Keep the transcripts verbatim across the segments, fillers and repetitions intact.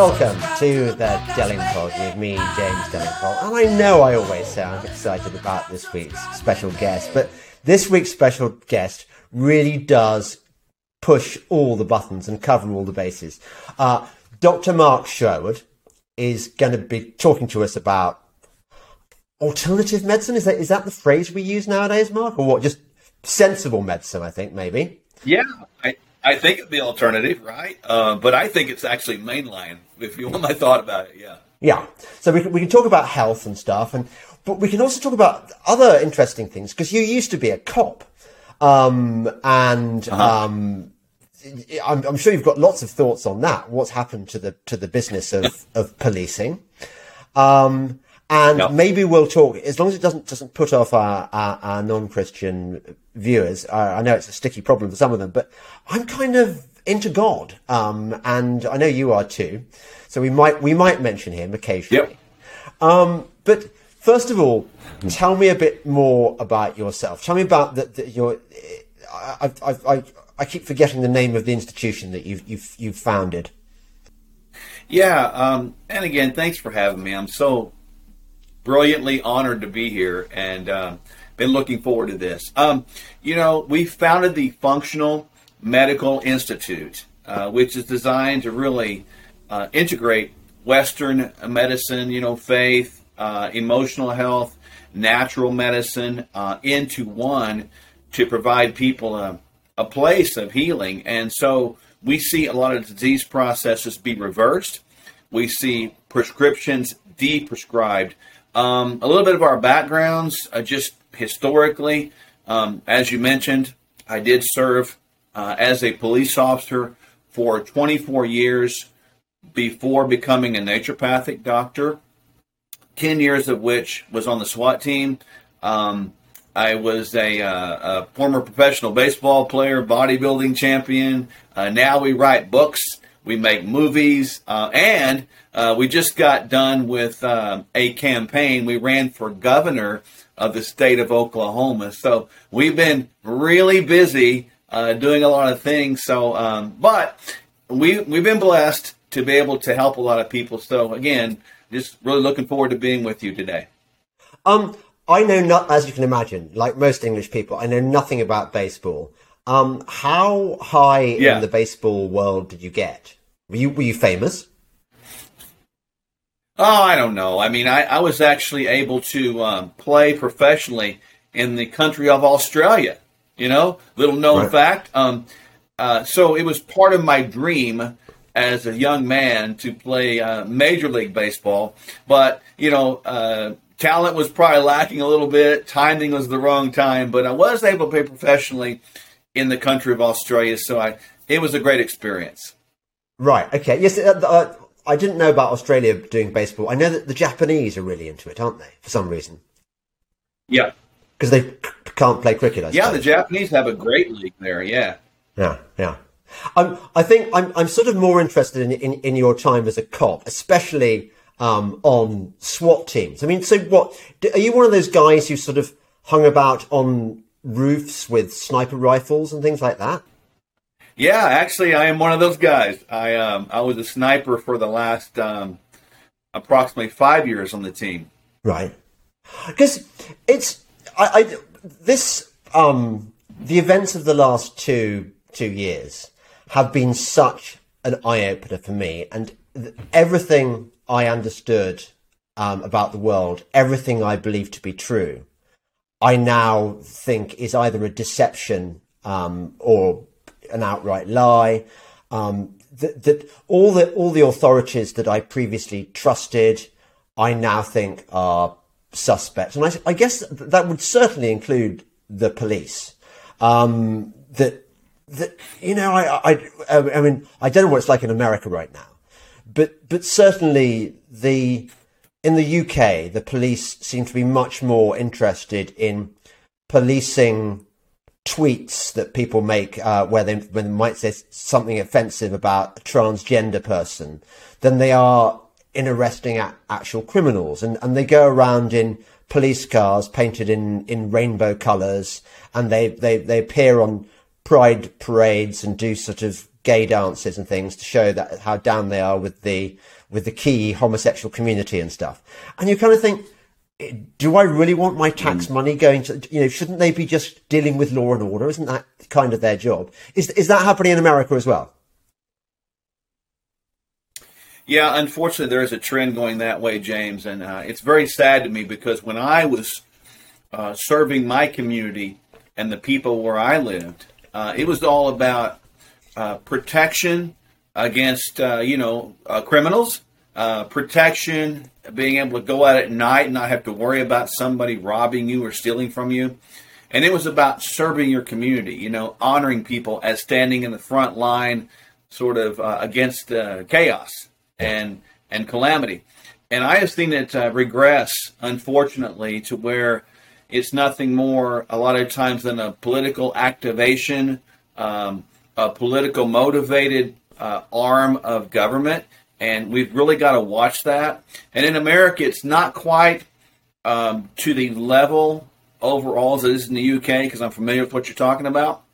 Welcome to the Delingpod with me, James Delingpole. And I know I always say I'm excited about this week's special guest, but this week's special guest really does push all the buttons and cover all the bases. Uh, Doctor Mark Sherwood is going to be talking to us about alternative medicine. Is that is that the phrase we use nowadays, Mark? Or what? Just sensible medicine, I think, maybe. Yeah, I, I think it'd be alternative, right? Uh, but I think it's actually mainline, if you want my thought about it, yeah. Yeah, so we can, we can talk about health and stuff, and but we can also talk about other interesting things, because you used to be a cop, um, and uh-huh. um, I'm, I'm sure you've got lots of thoughts on that, what's happened to the to the business of, of policing. Um, and yep. maybe we'll talk, as long as it doesn't doesn't put off our, our, our non-Christian viewers. Uh, I know it's a sticky problem for some of them, but I'm kind of into God, um, and I know you are too. So we might we might mention him occasionally. Yep. Um, but first of all, tell me a bit more about yourself. Tell me about the, the, your. I, I, I, I keep forgetting the name of the institution that you've you've you've founded. Yeah, um, and again, thanks for having me. I'm so brilliantly honored to be here, and uh, been looking forward to this. Um, you know, we founded the Functional Medical Institute, uh, which is designed to really uh, integrate Western medicine, you know, faith, uh, emotional health, natural medicine uh, into one to provide people a, a place of healing. And so we see a lot of disease processes be reversed. We see prescriptions de-prescribed. Um, a little bit of our backgrounds, uh, just historically, um, as you mentioned, I did serve uh, as a police officer for twenty-four years before becoming a naturopathic doctor, ten years of which was on the SWAT team. Um, I was a, uh, a former professional baseball player, bodybuilding champion. Uh, now we write books, we make movies, uh, and uh, we just got done with uh, a campaign. We ran for governor of the state of Oklahoma. So we've been really busy uh, doing a lot of things. So, um, but we we've been blessed to be able to help a lot of people. So again, just really looking forward to being with you today. Um. I know not, as you can imagine, like most English people, I know nothing about baseball. Um, how high yeah. in the baseball world did you get? Were you were you famous? Oh, I don't know. I mean, I, I was actually able to um, play professionally in the country of Australia. You know, little known right. fact. Um, uh, so it was part of my dream as a young man to play uh, Major League Baseball. But, you know, uh, talent was probably lacking a little bit. Timing was the wrong time, but I was able to play professionally in the country of Australia. So I, it was a great experience. Right. Okay. Yes. Uh, uh, I didn't know about Australia doing baseball. I know that the Japanese are really into it, aren't they? For some reason. Yeah. Because they c- can't play cricket. I yeah. suppose. The Japanese have a great league there. Yeah. Yeah. Yeah. Um, I think I'm, I'm sort of more interested in, in, in your time as a cop, especially Um, on SWAT teams. I mean, so what, are you one of those guys who sort of hung about on roofs with sniper rifles and things like that? Yeah, actually, I am one of those guys. I um, I was a sniper for the last um, approximately five years on the team. Right. Because it's, I, I, this, um, the events of the last two, two years have been such an eye-opener for me, and th- everything I understood um, about the world, everything I believed to be true, I now think is either a deception um, or an outright lie. Um, that, that all the all the authorities that I previously trusted, I now think are suspects, and I, I guess that would certainly include the police. Um, that that you know, I, I I mean, I don't know what it's like in America right now. But but certainly the in the U K, the police seem to be much more interested in policing tweets that people make uh, where they when they might say something offensive about a transgender person than they are in arresting a- actual criminals. And and they go around in police cars painted in, in rainbow colours, and they, they, they appear on pride parades and do sort of gay dances and things to show that how down they are with the with the key homosexual community and stuff. And you kind of think, do I really want my tax mm. money going to, you know, shouldn't they be just dealing with law and order? Isn't that kind of their job? Is is that happening in America as well? Yeah, unfortunately, there is a trend going that way, James, and uh, it's very sad to me because when I was uh, serving my community and the people where I lived, uh, it was all about uh, protection against, uh, you know, uh, criminals, uh, protection, being able to go out at night and not have to worry about somebody robbing you or stealing from you. And it was about serving your community, you know, honoring people as standing in the front line sort of uh, against uh, chaos and and calamity. And I have seen it uh, regress, unfortunately, to where it's nothing more a lot of times than a political activation, um, a political motivated uh, arm of government. And we've really got to watch that. And in America, it's not quite um, to the level overall as it is in the U K, because I'm familiar with what you're talking about.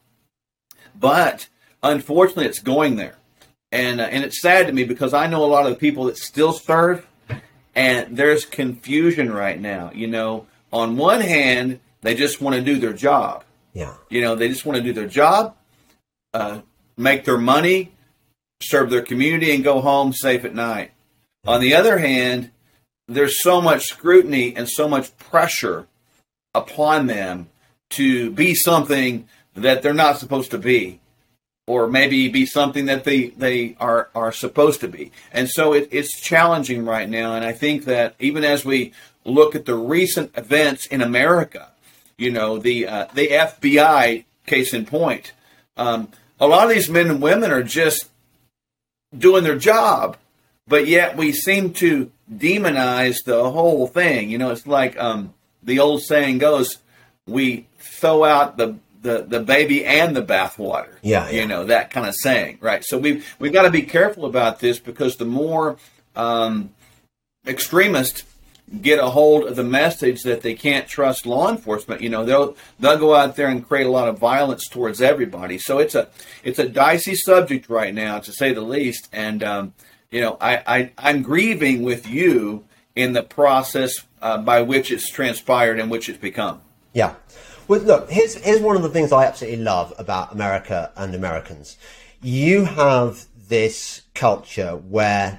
But unfortunately, it's going there. And uh, and it's sad to me because I know a lot of the people that still serve, and there's confusion right now. You know, on one hand, they just want to do their job. Yeah. You know, they just want to do their job, uh, make their money, serve their community, and go home safe at night. Yeah. On the other hand, there's so much scrutiny and so much pressure upon them to be something that they're not supposed to be, or maybe be something that they, they are, are supposed to be. And so it, it's challenging right now. And I think that even as we look at the recent events in America, you know, the uh, the F B I, case in point, um, a lot of these men and women are just doing their job, but yet we seem to demonize the whole thing. You know, it's like um, the old saying goes, we throw out the the the baby and the bathwater. Yeah, yeah. You know, that kind of saying, right? So we've we've got to be careful about this, because the more um, extremists get a hold of the message that they can't trust law enforcement, you know, they'll they'll go out there and create a lot of violence towards everybody. So it's a it's a dicey subject right now, to say the least. And um, you know, I, I I'm grieving with you in the process uh, by which it's transpired and which it's become. Yeah. Well, look, here's here's one of the things I absolutely love about America and Americans. You have this culture where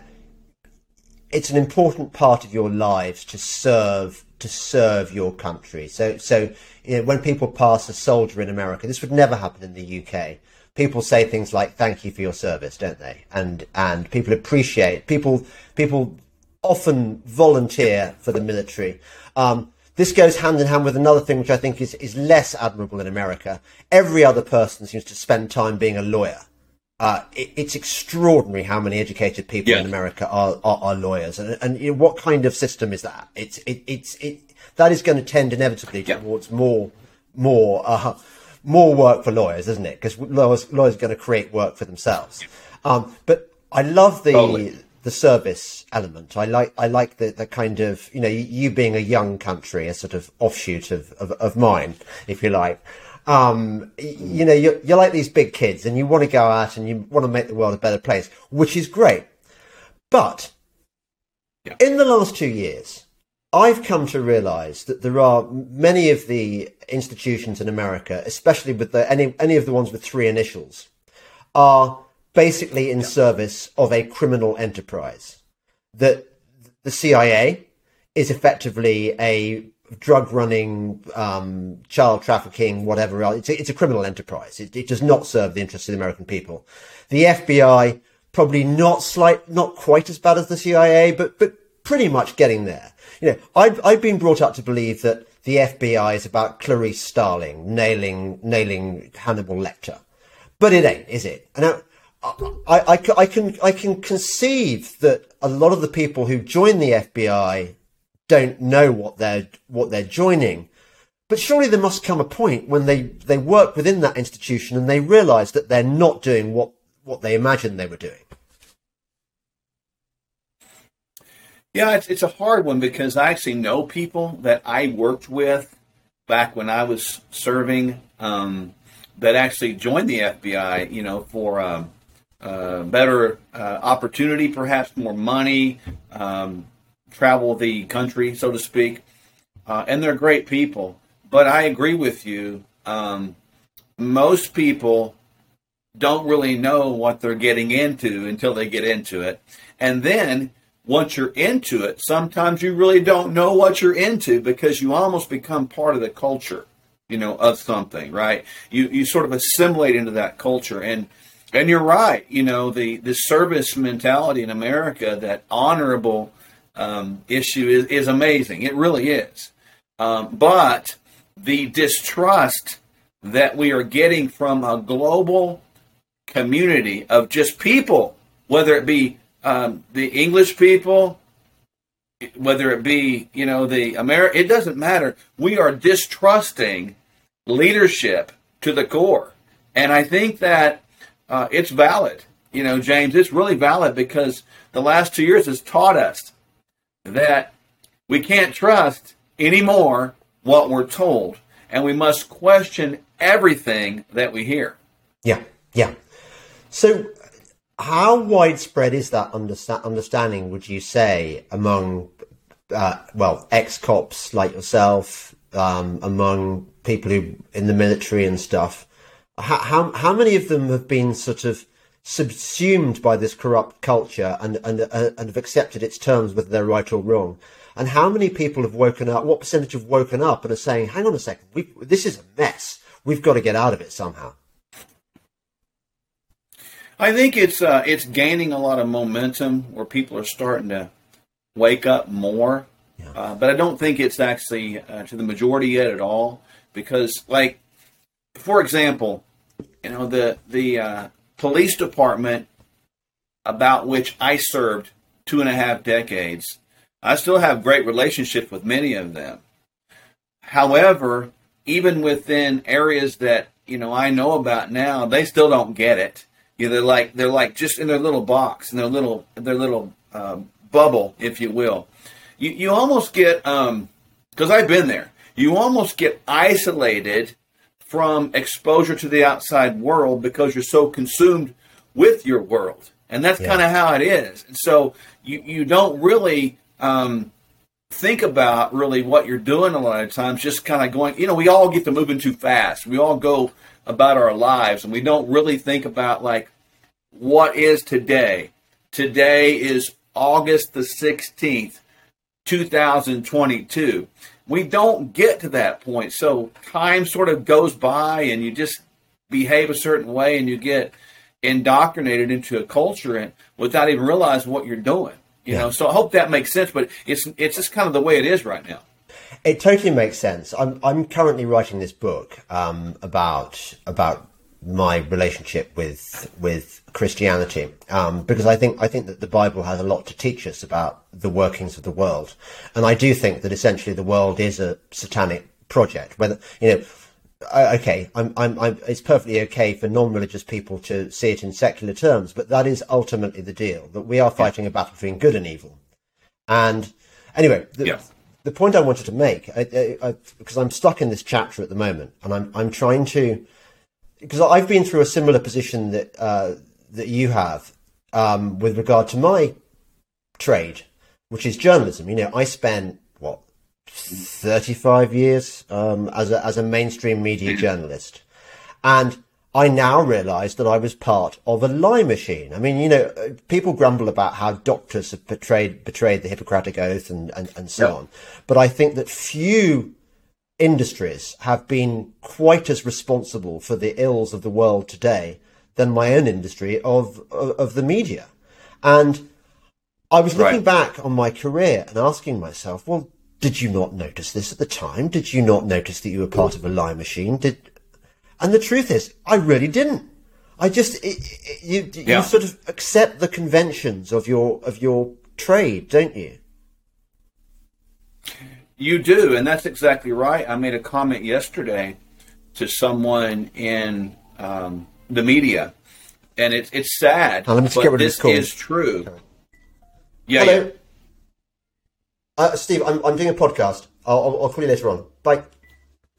it's an important part of your lives to serve to serve your country. So, so you know, when people pass a soldier in America, this would never happen in the U K. People say things like "Thank you for your service," don't they? And and people appreciate people. People often volunteer for the military. Um, This goes hand in hand with another thing which I think is, is less admirable in America. Every other person seems to spend time being a lawyer. Uh, it, it's extraordinary how many educated people yeah. in America are, are, are lawyers. And, and you know, what kind of system is that? It's it, it's it that is going to tend inevitably yeah. towards more more uh, more work for lawyers, isn't it? Because lawyers lawyers are going to create work for themselves. Um, but I love the. Totally. The service element. I like I like the, the kind of, you know, you being a young country, a sort of offshoot of, of, of mine, if you like. Um, you know, you're, you're like these big kids and you want to go out and you want to make the world a better place, which is great. But yeah. in the last two years, I've come to realize that there are many of the institutions in America, especially with the, any, any of the ones with three initials, are basically in yeah. service of a criminal enterprise. That the C I A is effectively a drug running, um, child trafficking, whatever else. It's a, it's a criminal enterprise. It, it does not serve the interests of the American people. The F B I, probably not slight, not quite as bad as the C I A, but, but pretty much getting there. You know, I've, I've been brought up to believe that the F B I is about Clarice Starling nailing, nailing Hannibal Lecter. But it ain't, is it? And I, I, I, I can I can conceive that a lot of the people who join the F B I don't know what they're what they're joining, but surely there must come a point when they, they work within that institution and they realise that they're not doing what, what they imagined they were doing. Yeah, it's it's a hard one, because I actually know people that I worked with back when I was serving um, that actually joined the F B I, you know, for um, uh, better uh, opportunity, perhaps more money, um, travel the country, so to speak. Uh, and they're great people. But I agree with you. Um, most people don't really know what they're getting into until they get into it. And then once you're into it, sometimes you really don't know what you're into because you almost become part of the culture, you know, of something, right? You you sort of assimilate into that culture. And and you're right, you know, the, the service mentality in America, that honorable um, issue is, is amazing. It really is. Um, but the distrust that we are getting from a global community of just people, whether it be um, the English people, whether it be, you know, the Ameri- it doesn't matter. We are distrusting leadership to the core. And I think that uh, it's valid. You know, James, it's really valid because the last two years has taught us that we can't trust anymore what we're told, and we must question everything that we hear. Yeah, yeah. So how widespread is that understa- understanding, would you say, among, uh, well, ex-cops like yourself, um, among people who in the military and stuff? How, how, how many of them have been sort of subsumed by this corrupt culture and, and, uh, and have accepted its terms, whether they're right or wrong? And how many people have woken up, what percentage have woken up and are saying, hang on a second, we, this is a mess. We've got to get out of it somehow. I think it's uh, it's gaining a lot of momentum where people are starting to wake up more. Yeah. Uh, but I don't think it's actually uh, to the majority yet at all. Because, like, for example, you know, the, the uh, police department about which I served two and a half decades, I still have great relationships with many of them. However, even within areas that, you know, I know about now, they still don't get it. You know, they're like they're like just in their little box, in their little their little um, bubble, if you will. You you almost get um, because I've been there. You almost get isolated from exposure to the outside world because you're so consumed with your world, and that's yeah. kind of how it is. And so you you don't really um, think about really what you're doing a lot of times. Just kind of going. You know, we all get to moving too fast. We all go about our lives, and we don't really think about, like, what is today. Today is August the sixteenth, two thousand twenty-two. We don't get to that point, so time sort of goes by, and you just behave a certain way, and you get indoctrinated into a culture and without even realizing what you're doing. You yeah. know, so I hope that makes sense, but it's it's just kind of the way it is right now. It totally makes sense. I'm I'm currently writing this book um, about about my relationship with with Christianity um, because I think I think that the Bible has a lot to teach us about the workings of the world, and I do think that essentially the world is a satanic project. Whether you know, I, okay, I'm, I'm I'm it's perfectly okay for non-religious people to see it in secular terms, but that is ultimately the deal, that we are fighting a battle between good and evil. And anyway. The, yeah. The point I wanted to make, I, I, I, because I'm stuck in this chapter at the moment, and I'm I'm trying to, because I've been through a similar position that uh, that you have um, with regard to my trade, which is journalism. You know, I spent what thirty-five years um, as a as a mainstream media journalist, and I now realise that I was part of a lie machine. I mean, you know, people grumble about how doctors have betrayed betrayed the Hippocratic Oath and, and, and so yep. on. But I think that few industries have been quite as responsible for the ills of the world today than my own industry of of, of the media. And I was looking right. back on my career and asking myself, well, did you not notice this at the time? Did you not notice that you were part of a lie machine? Did And the truth is, I really didn't. I just it, it, you yeah. you sort of accept the conventions of your of your trade, don't you? You do, and that's exactly right. I made a comment yesterday to someone in um, the media, and it's it's sad, now, let me just but get rid this of this is true. Okay. Yeah, Hello, yeah. Uh, Steve. I'm I'm doing a podcast. I'll, I'll I'll call you later on. Bye.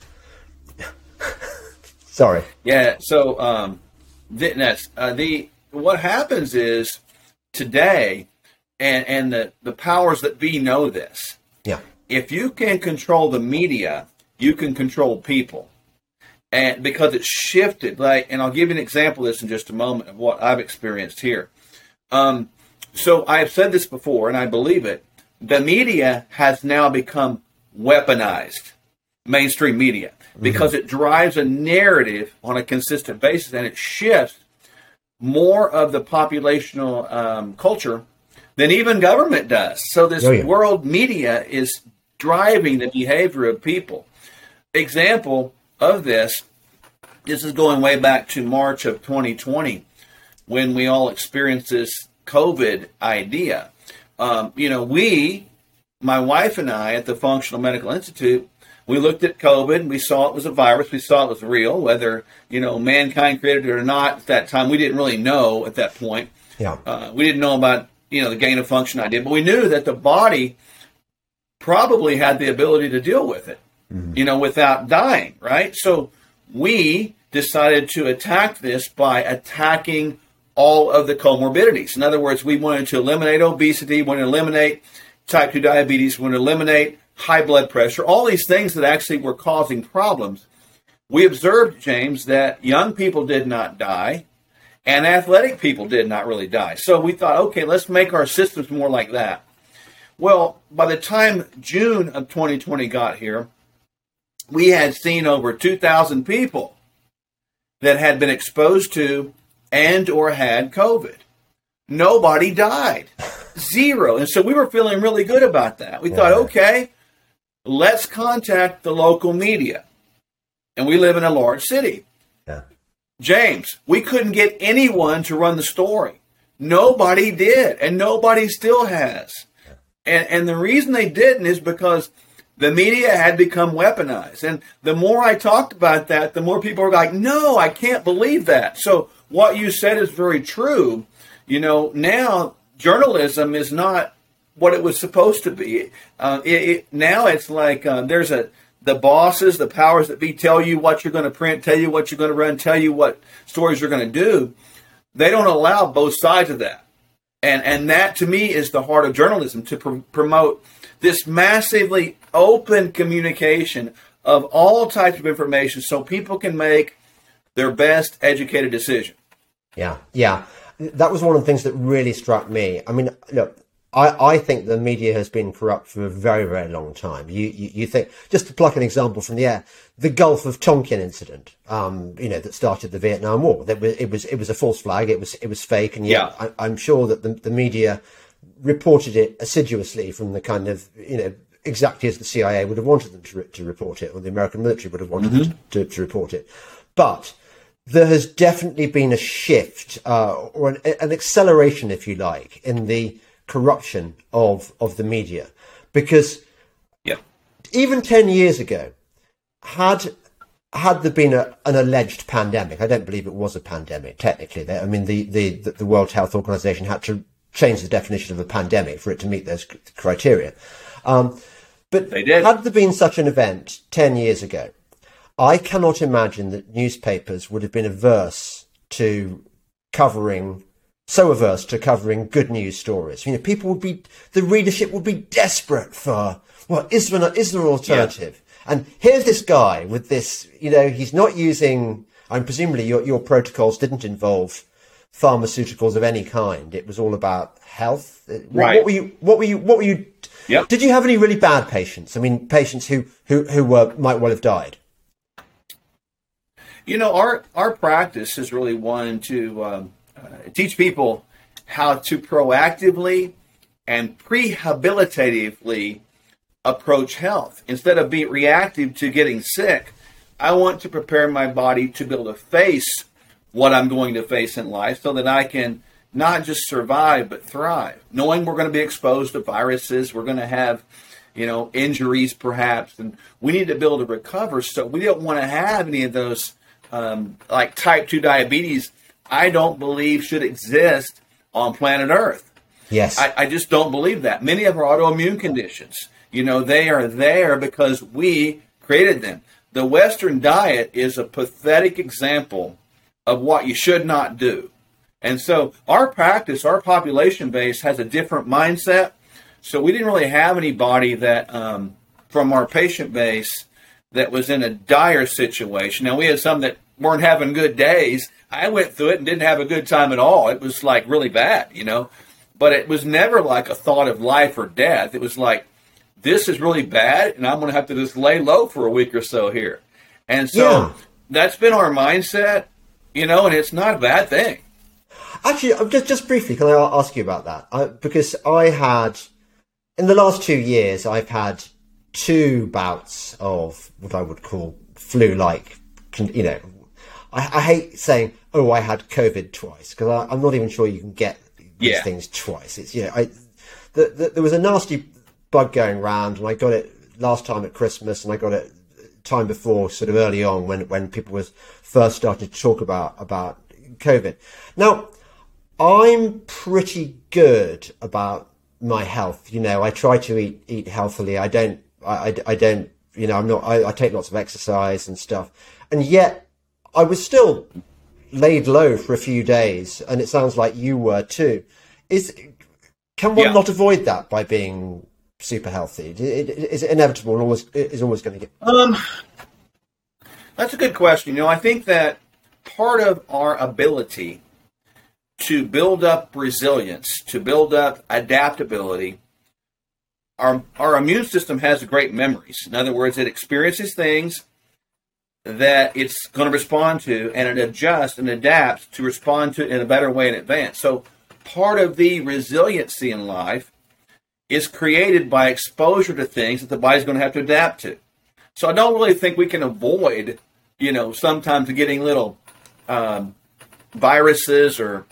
Sorry. Yeah. So um, the, that's uh, the what happens is today, and, and the, the powers that be know this. Yeah. If you can control the media, you can control people. And because it's shifted, like, and I'll give you an example of this in just a moment of what I've experienced here. Um, so I have said this before, and I believe it. The media has now become weaponized, mainstream media, because mm-hmm. it drives a narrative on a consistent basis, and it shifts more of the populational um, culture than even government does. So this oh, yeah. world media is driving the behavior of people. Example of this, this is going way back to March of twenty twenty, when we all experienced this COVID idea. Um, you know, we, my wife and I at the Functional Medical Institute, we looked at COVID and we saw it was a virus. We saw it was real, whether, you know, mankind created it or not at that time. We didn't really know at that point. Yeah. Uh, we didn't know about, you know, the gain of function idea, but we knew that the body probably had the ability to deal with it, mm-hmm. you know, without dying, right? So we decided to attack this by attacking all of the comorbidities. In other words, we wanted to eliminate obesity, wanted to eliminate type two diabetes, wanted to eliminate high blood pressure, all these things that actually were causing problems. We observed, James, that young people did not die and athletic people did not really die. So we thought, okay, let's make our systems more like that. Well, by the time June of twenty twenty got here, we had seen over two thousand people that had been exposed to and or had COVID. Nobody died. Zero. And so we were feeling really good about that. We yeah. thought, okay, let's contact the local media. And we live in a large city. Yeah. James, we couldn't get anyone to run the story. Nobody did, and nobody still has. Yeah. And, and the reason they didn't is because the media had become weaponized. And the more I talked about that, the more people were like, no, I can't believe that. So what you said is very true. You know, now journalism is not what it was supposed to be. Uh, it, it, now it's like uh, there's a the bosses, the powers that be tell you what you're going to print, tell you what you're going to run, tell you what stories you're going to do. They don't allow both sides of that. And and that, to me, is the heart of journalism, to pr- promote this massively open communication of all types of information so people can make their best educated decision. Yeah, yeah. That was one of the things that really struck me. I mean, look, I, I think the media has been corrupt for a very, very long time. You, you, you think, just to pluck an example from the air, the Gulf of Tonkin incident, um, you know, that started the Vietnam War. That was, it was, it was a false flag. It was, it was fake. And yet yeah. I, I'm sure that the, the media reported it assiduously from the kind of, you know, exactly as the C I A would have wanted them to, re- to report it, or the American military would have wanted mm-hmm. them to, to, to report it. But there has definitely been a shift, uh, or an, an acceleration, if you like, in the corruption of, of the media. Because yeah. even ten years ago, had had there been a, an alleged pandemic, I don't believe it was a pandemic, technically. I mean, the, the, the World Health Organization had to change the definition of a pandemic for it to meet those criteria. Um, but they did. Had there been such an event ten years ago, I cannot imagine that newspapers would have been averse to covering, so averse to covering good news stories. You know, people would be, the readership would be desperate for, well, is there an, is there an alternative? Yeah. And here's this guy with this, you know, he's not using, and presumably your, your protocols didn't involve pharmaceuticals of any kind. It was all about health. Right. What were you, what were you, what were you, yep. Did you have any really bad patients? I mean, patients who, who, who were, might well have died. You know, our, our practice is really one to um, uh, teach people how to proactively and prehabilitatively approach health. Instead of being reactive to getting sick, I want to prepare my body to be able to face what I'm going to face in life so that I can not just survive, but thrive. Knowing we're going to be exposed to viruses, we're going to have, you know, injuries perhaps, and we need to be able to recover. So we don't want to have any of those Um, like type two diabetes, I don't believe should exist on planet Earth. Yes. I, I just don't believe that. Many of our autoimmune conditions, you know, they are there because we created them. The Western diet is a pathetic example of what you should not do. And so our practice, our population base has a different mindset. So we didn't really have anybody that um, from our patient base that was in a dire situation. Now, we had some that weren't having good days. I went through it and didn't have a good time at all. It was like really bad, you know, but it was never like a thought of life or death. It was like, this is really bad, and I'm going to have to just lay low for a week or so here. And so yeah. That's been our mindset, you know, and it's not a bad thing. Actually, just just briefly, can I ask you about that? I, because I had, in the last two years, I've had two bouts of what I would call flu-like, you know, I, I hate saying, oh, I had COVID twice, because I'm not even sure you can get these yeah. things twice. It's, you know, I, the, the, there was a nasty bug going around, and I got it last time at Christmas, and I got it time before, sort of early on, when, when people was first started to talk about, about COVID. Now, I'm pretty good about my health. You know, I try to eat, eat healthily. I don't, I, I, I don't, you know, I'm not, I, I take lots of exercise and stuff. And yet I was still laid low for a few days, and it sounds like you were too. Is, can one yeah. not avoid that by being super healthy? Is it inevitable and always, is always going to get? Um, that's a good question. You know, I think that part of our ability to build up resilience, to build up adaptability, our our immune system has great memories. In other words, it experiences things that it's going to respond to, and it adjusts and adapts to respond to in a better way in advance. So part of the resiliency in life is created by exposure to things that the body's going to have to adapt to. So I don't really think we can avoid, you know, sometimes getting little um, viruses or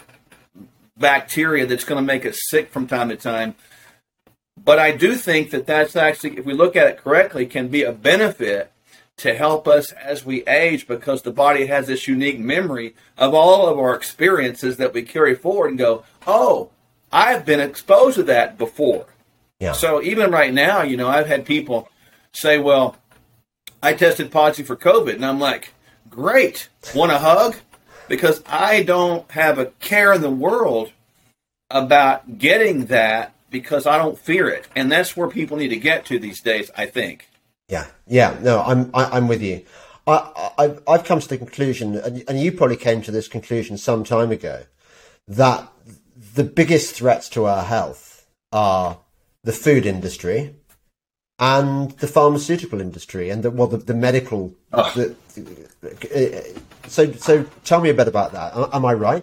bacteria that's going to make us sick from time to time. But I do think that that's actually, if we look at it correctly, can be a benefit to help us as we age, because the body has this unique memory of all of our experiences that we carry forward and go, oh, I've been exposed to that before. Yeah. So even right now, you know, I've had people say, well, I tested positive for COVID. And I'm like, great. Want a hug? Because I don't have a care in the world about getting that, because I don't fear it. And that's where people need to get to these days, I think. Yeah, yeah, no, I'm I, I'm with you. I, I I've come to the conclusion, and, and you probably came to this conclusion some time ago, that the biggest threats to our health are the food industry and the pharmaceutical industry, and the well, the, the medical. Oh. The, the, so, so tell me a bit about that. Am I right?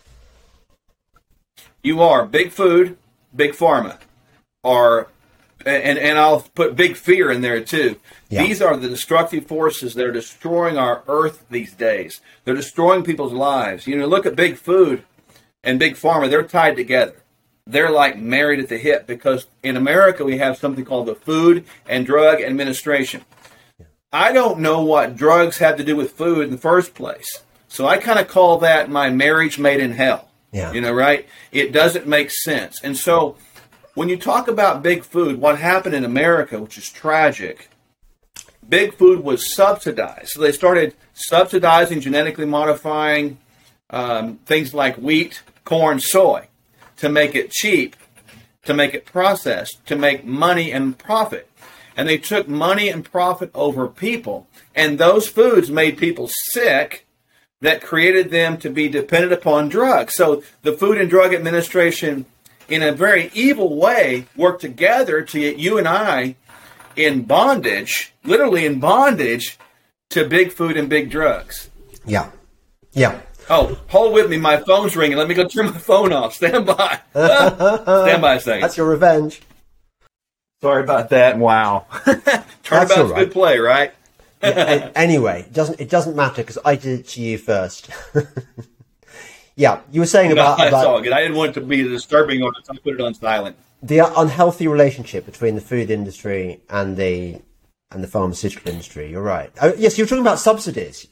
You are. Big food, big pharma are. And and I'll put big fear in there too. Yeah. These are the destructive forces that are destroying our earth these days. They're destroying people's lives. You know, look at big food and big pharma. They're tied together. They're like married at the hip, because in America we have something called the Food and Drug Administration. I don't know what drugs have to do with food in the first place. So I kind of call that my marriage made in hell. Yeah. You know, right? It doesn't make sense. And so when you talk about big food, what happened in America, which is tragic, big food was subsidized. So they started subsidizing, genetically modifying um, things like wheat, corn, soy, to make it cheap, to make it processed, to make money and profit. And they took money and profit over people. And those foods made people sick, that created them to be dependent upon drugs. So the Food and Drug Administration, in a very evil way, work together to get you and I in bondage, literally in bondage, to big food and big drugs. Yeah. Yeah. Oh, hold with me. My phone's ringing. Let me go turn my phone off. Stand by. Stand by a second. That's your revenge. Sorry about that. Wow. Turnabout's right. Good play, right? Yeah, anyway, it doesn't, it doesn't matter, because I did it to you first. Yeah, you were saying about... No, that's about all good. I didn't want it to be disturbing, or so I put it on silent. The unhealthy relationship between the food industry and the and the pharmaceutical industry. You're right. Oh, yes, you were talking about subsidies.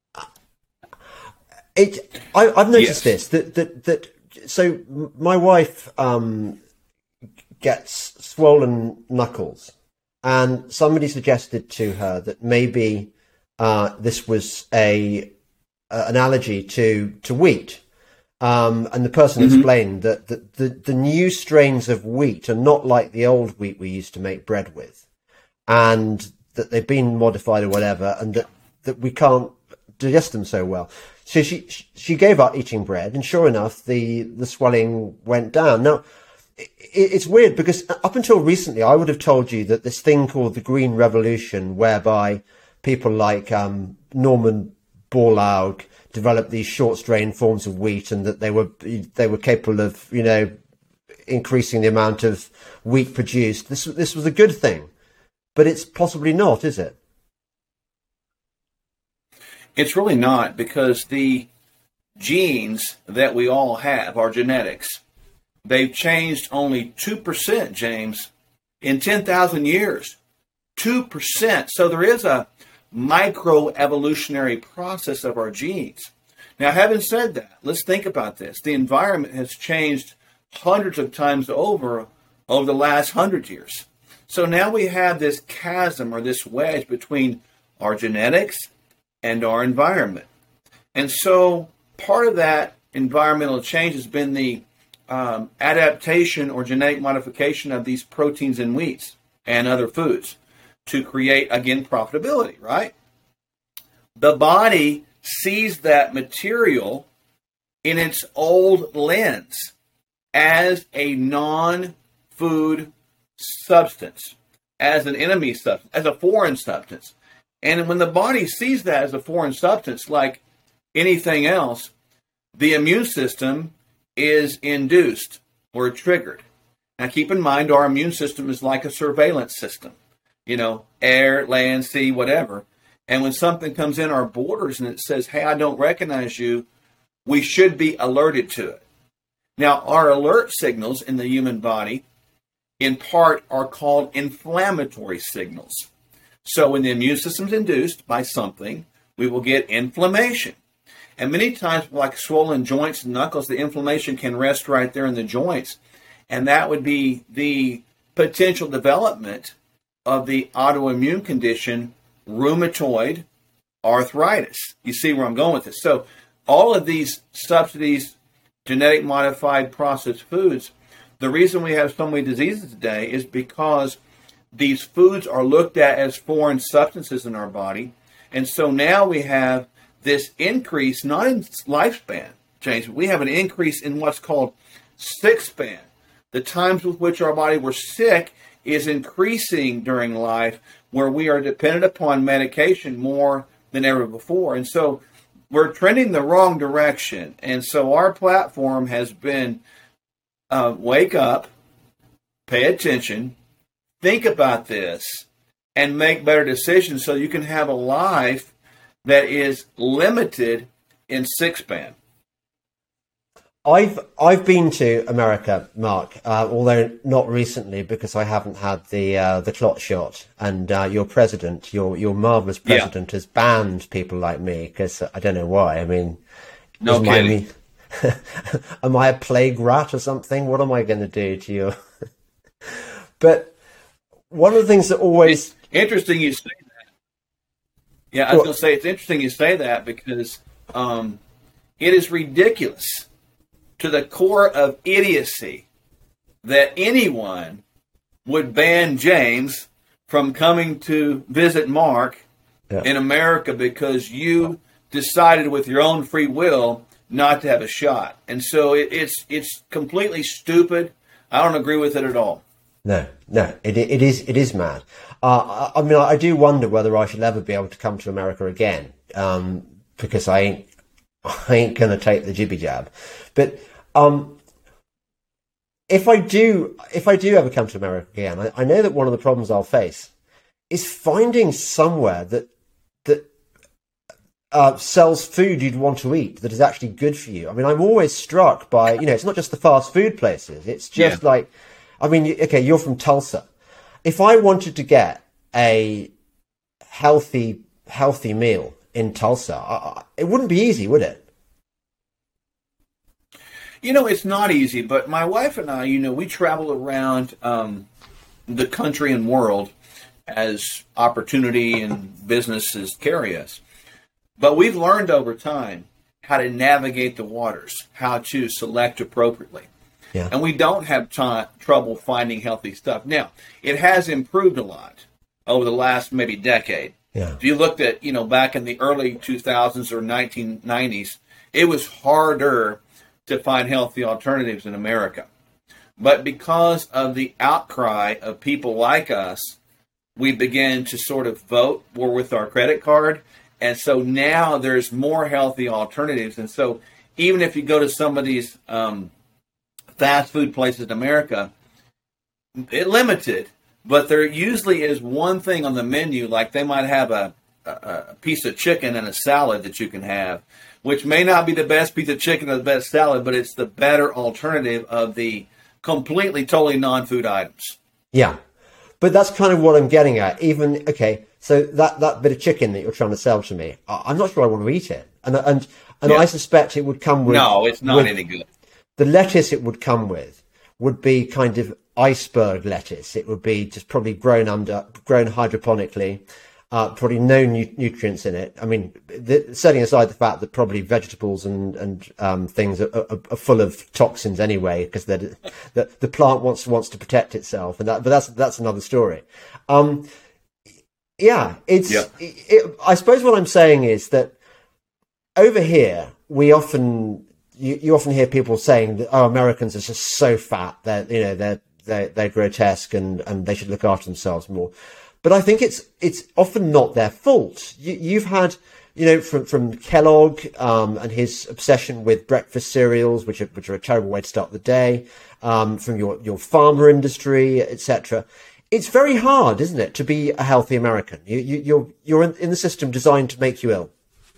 It. I, I've noticed yes. this that that that. So my wife um, gets swollen knuckles, and somebody suggested to her that maybe uh, this was a uh, an allergy to to wheat. Um, and the person mm-hmm. explained that the, the, the new strains of wheat are not like the old wheat we used to make bread with, and that they've been modified or whatever, and that, that we can't digest them so well. So she she gave up eating bread, and sure enough, the, the swelling went down. Now, it, it's weird because up until recently, I would have told you that this thing called the Green Revolution, whereby people like um, Norman Borlaug developed these short strain forms of wheat, and that they were they were capable of, you know, increasing the amount of wheat produced. This this was a good thing, but it's possibly not, is it? It's really not, because the genes that we all have, our genetics, they've changed only two percent, James, in ten thousand years. two percent. So there is a microevolutionary process of our genes. Now, having said that, let's think about this. The environment has changed hundreds of times over over the last hundred years. So now we have this chasm, or this wedge, between our genetics and our environment. And so part of that environmental change has been the um, adaptation or genetic modification of these proteins in wheats and other foods to create, again, profitability, right? The body sees that material in its old lens as a non-food substance, as an enemy substance, as a foreign substance. And when the body sees that as a foreign substance, like anything else, the immune system is induced or triggered. Now, keep in mind, our immune system is like a surveillance system. You know, air, land, sea, whatever. And when something comes in our borders and it says, hey, I don't recognize you, we should be alerted to it. Now, our alert signals in the human body, in part, are called inflammatory signals. So when the immune system is induced by something, we will get inflammation. And many times, like swollen joints and knuckles, the inflammation can rest right there in the joints. And that would be the potential development of the autoimmune condition, rheumatoid arthritis. You see where I'm going with this. So all of these subsidies, genetic modified processed foods, the reason we have so many diseases today is because these foods are looked at as foreign substances in our body. And so now we have this increase, not in lifespan, James, we have an increase in what's called sick span. The times with which our body were sick is increasing during life, where we are dependent upon medication more than ever before. And so we're trending the wrong direction. And so our platform has been uh, wake up, pay attention, think about this, and make better decisions so you can have a life that is limited in sick span. I've I've been to America, Mark, uh, although not recently because I haven't had the uh, the clot shot. And uh, your president, your your marvelous president, yeah. has banned people like me because I don't know why. I mean, no kidding. Me, am I a plague rat or something? What am I going to do to you? But one of the things that always it's interesting you say that. Yeah, I was going to say it's interesting you say that because um, it is ridiculous to the core of idiocy that anyone would ban James from coming to visit Mark yeah. in America because you decided with your own free will not to have a shot. And so it, it's it's completely stupid. I don't agree with it at all. No, no, it it is it is mad. Uh, I, I mean, I do wonder whether I shall ever be able to come to America again um, because I ain't I ain't gonna take the jibby jab. But um, if I do, if I do ever come to America again, I, I know that one of the problems I'll face is finding somewhere that that uh, sells food you'd want to eat that is actually good for you. I mean, I'm always struck by, you know, it's not just the fast food places. It's just yeah. like, I mean, okay, you're from Tulsa. If I wanted to get a healthy healthy meal in Tulsa, I, it wouldn't be easy, would it? You know, it's not easy, but my wife and I, you know, we travel around um, the country and world as opportunity and businesses carry us. But we've learned over time how to navigate the waters, how to select appropriately. Yeah. And we don't have t- trouble finding healthy stuff. Now, it has improved a lot over the last maybe decade. Yeah. If you looked at, you know, back in the early two thousands or nineteen nineties, it was harder to find healthy alternatives in America. But because of the outcry of people like us, we began to sort of vote more with our credit card. And so now there's more healthy alternatives. And so even if you go to some of these um, fast food places in America, it's limited, but there usually is one thing on the menu, like they might have a, a, a piece of chicken and a salad that you can have, which may not be the best piece of chicken or the best salad, but it's the better alternative of the completely, totally non-food items. Yeah. But that's kind of what I'm getting at. Even, okay, so that, that bit of chicken that you're trying to sell to me, I, I'm not sure I want to eat it. And and and Yeah. I suspect it would come with... No, it's not with, any good. The lettuce it would come with would be kind of iceberg lettuce. It would be just probably grown under, grown hydroponically, uh, probably no nu- nutrients in it. I mean, the, setting aside the fact that probably vegetables and and um, things are, are, are full of toxins anyway, because the the plant wants wants to protect itself, and that. But that's that's another story. Um, yeah, it's. Yeah. It, it, I suppose what I'm saying is that over here we often. You, you often hear people saying that, oh, Americans are just so fat. They're, you know, they're, they're, they're grotesque and, and they should look after themselves more. But I think it's, it's often not their fault. You, you've had, you know, from, from Kellogg, um, and his obsession with breakfast cereals, which are, which are a terrible way to start the day, um, from your, your pharma industry, et cetera. It's very hard, isn't it, to be a healthy American? You, you, you're, you're in, in the system designed to make you ill.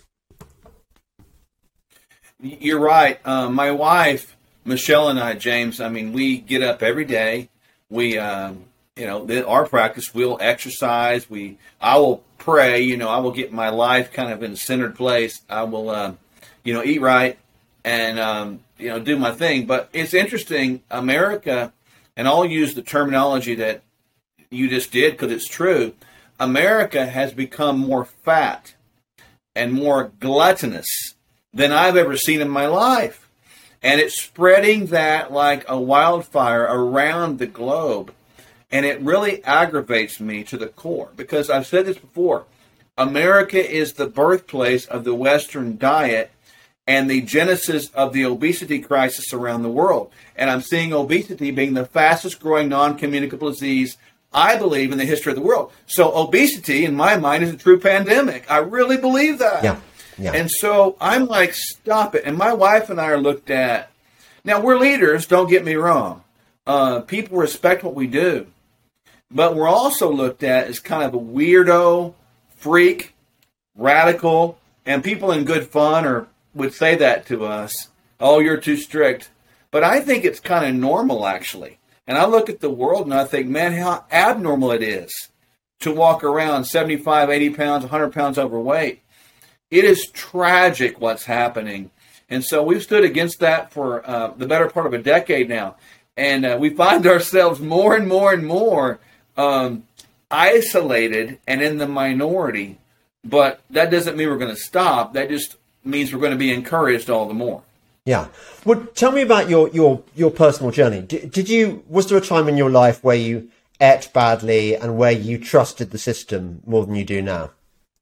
You're right. Uh, my wife, Michelle, and I, James, I mean, we get up every day. We, um, you know, the, our practice, we'll exercise. We, I will pray. You know, I will get my life kind of in a centered place. I will, um, you know, eat right and, um, you know, do my thing. But it's interesting, America, and I'll use the terminology that you just did because it's true. America has become more fat and more gluttonous than I've ever seen in my life. And it's spreading that like a wildfire around the globe. And it really aggravates me to the core because I've said this before. America is the birthplace of the Western diet and the genesis of the obesity crisis around the world. And I'm seeing obesity being the fastest growing non-communicable disease, I believe, in the history of the world. So obesity, in my mind, is a true pandemic. I really believe that. Yeah. Yeah. And so I'm like, stop it. And my wife and I are looked at. Now, we're leaders, don't get me wrong. Uh, people respect what we do. But we're also looked at as kind of a weirdo, freak, radical, and people in good fun or would say that to us. Oh, you're too strict. But I think it's kind of normal, actually. And I look at the world and I think, man, how abnormal it is to walk around seventy-five, eighty pounds, one hundred pounds overweight. It is tragic what's happening. And so we've stood against that for uh, the better part of a decade now. And uh, we find ourselves more and more and more um, isolated and in the minority. But that doesn't mean we're going to stop. That just means we're going to be encouraged all the more. Yeah. Well, tell me about your, your, your personal journey. Did, did you, was there a time in your life where you ate badly and where you trusted the system more than you do now?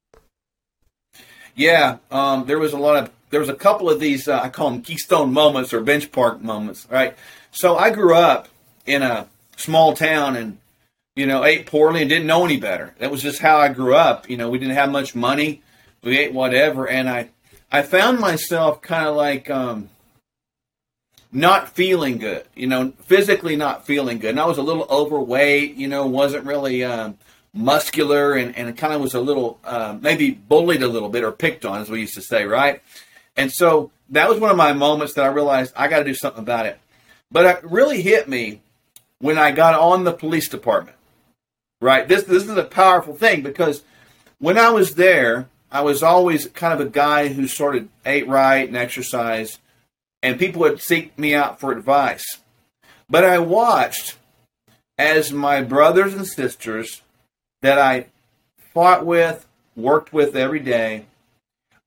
Yeah, um, there was a lot of, there was a couple of these, uh, I call them keystone moments or benchmark moments, right? So I grew up in a small town and, you know, ate poorly and didn't know any better. That was just how I grew up. You know, we didn't have much money. We ate whatever. And I, I found myself kind of like um, not feeling good, you know, physically not feeling good. And I was a little overweight, you know, wasn't really um, muscular and, and kind of was a little, uh, maybe bullied a little bit or picked on, as we used to say, right? And so that was one of my moments that I realized I got to do something about it. But it really hit me when I got on the police department, right? This, this is a powerful thing because when I was there, I was always kind of a guy who sort of ate right and exercised, and people would seek me out for advice. But I watched as my brothers and sisters that I fought with, worked with every day,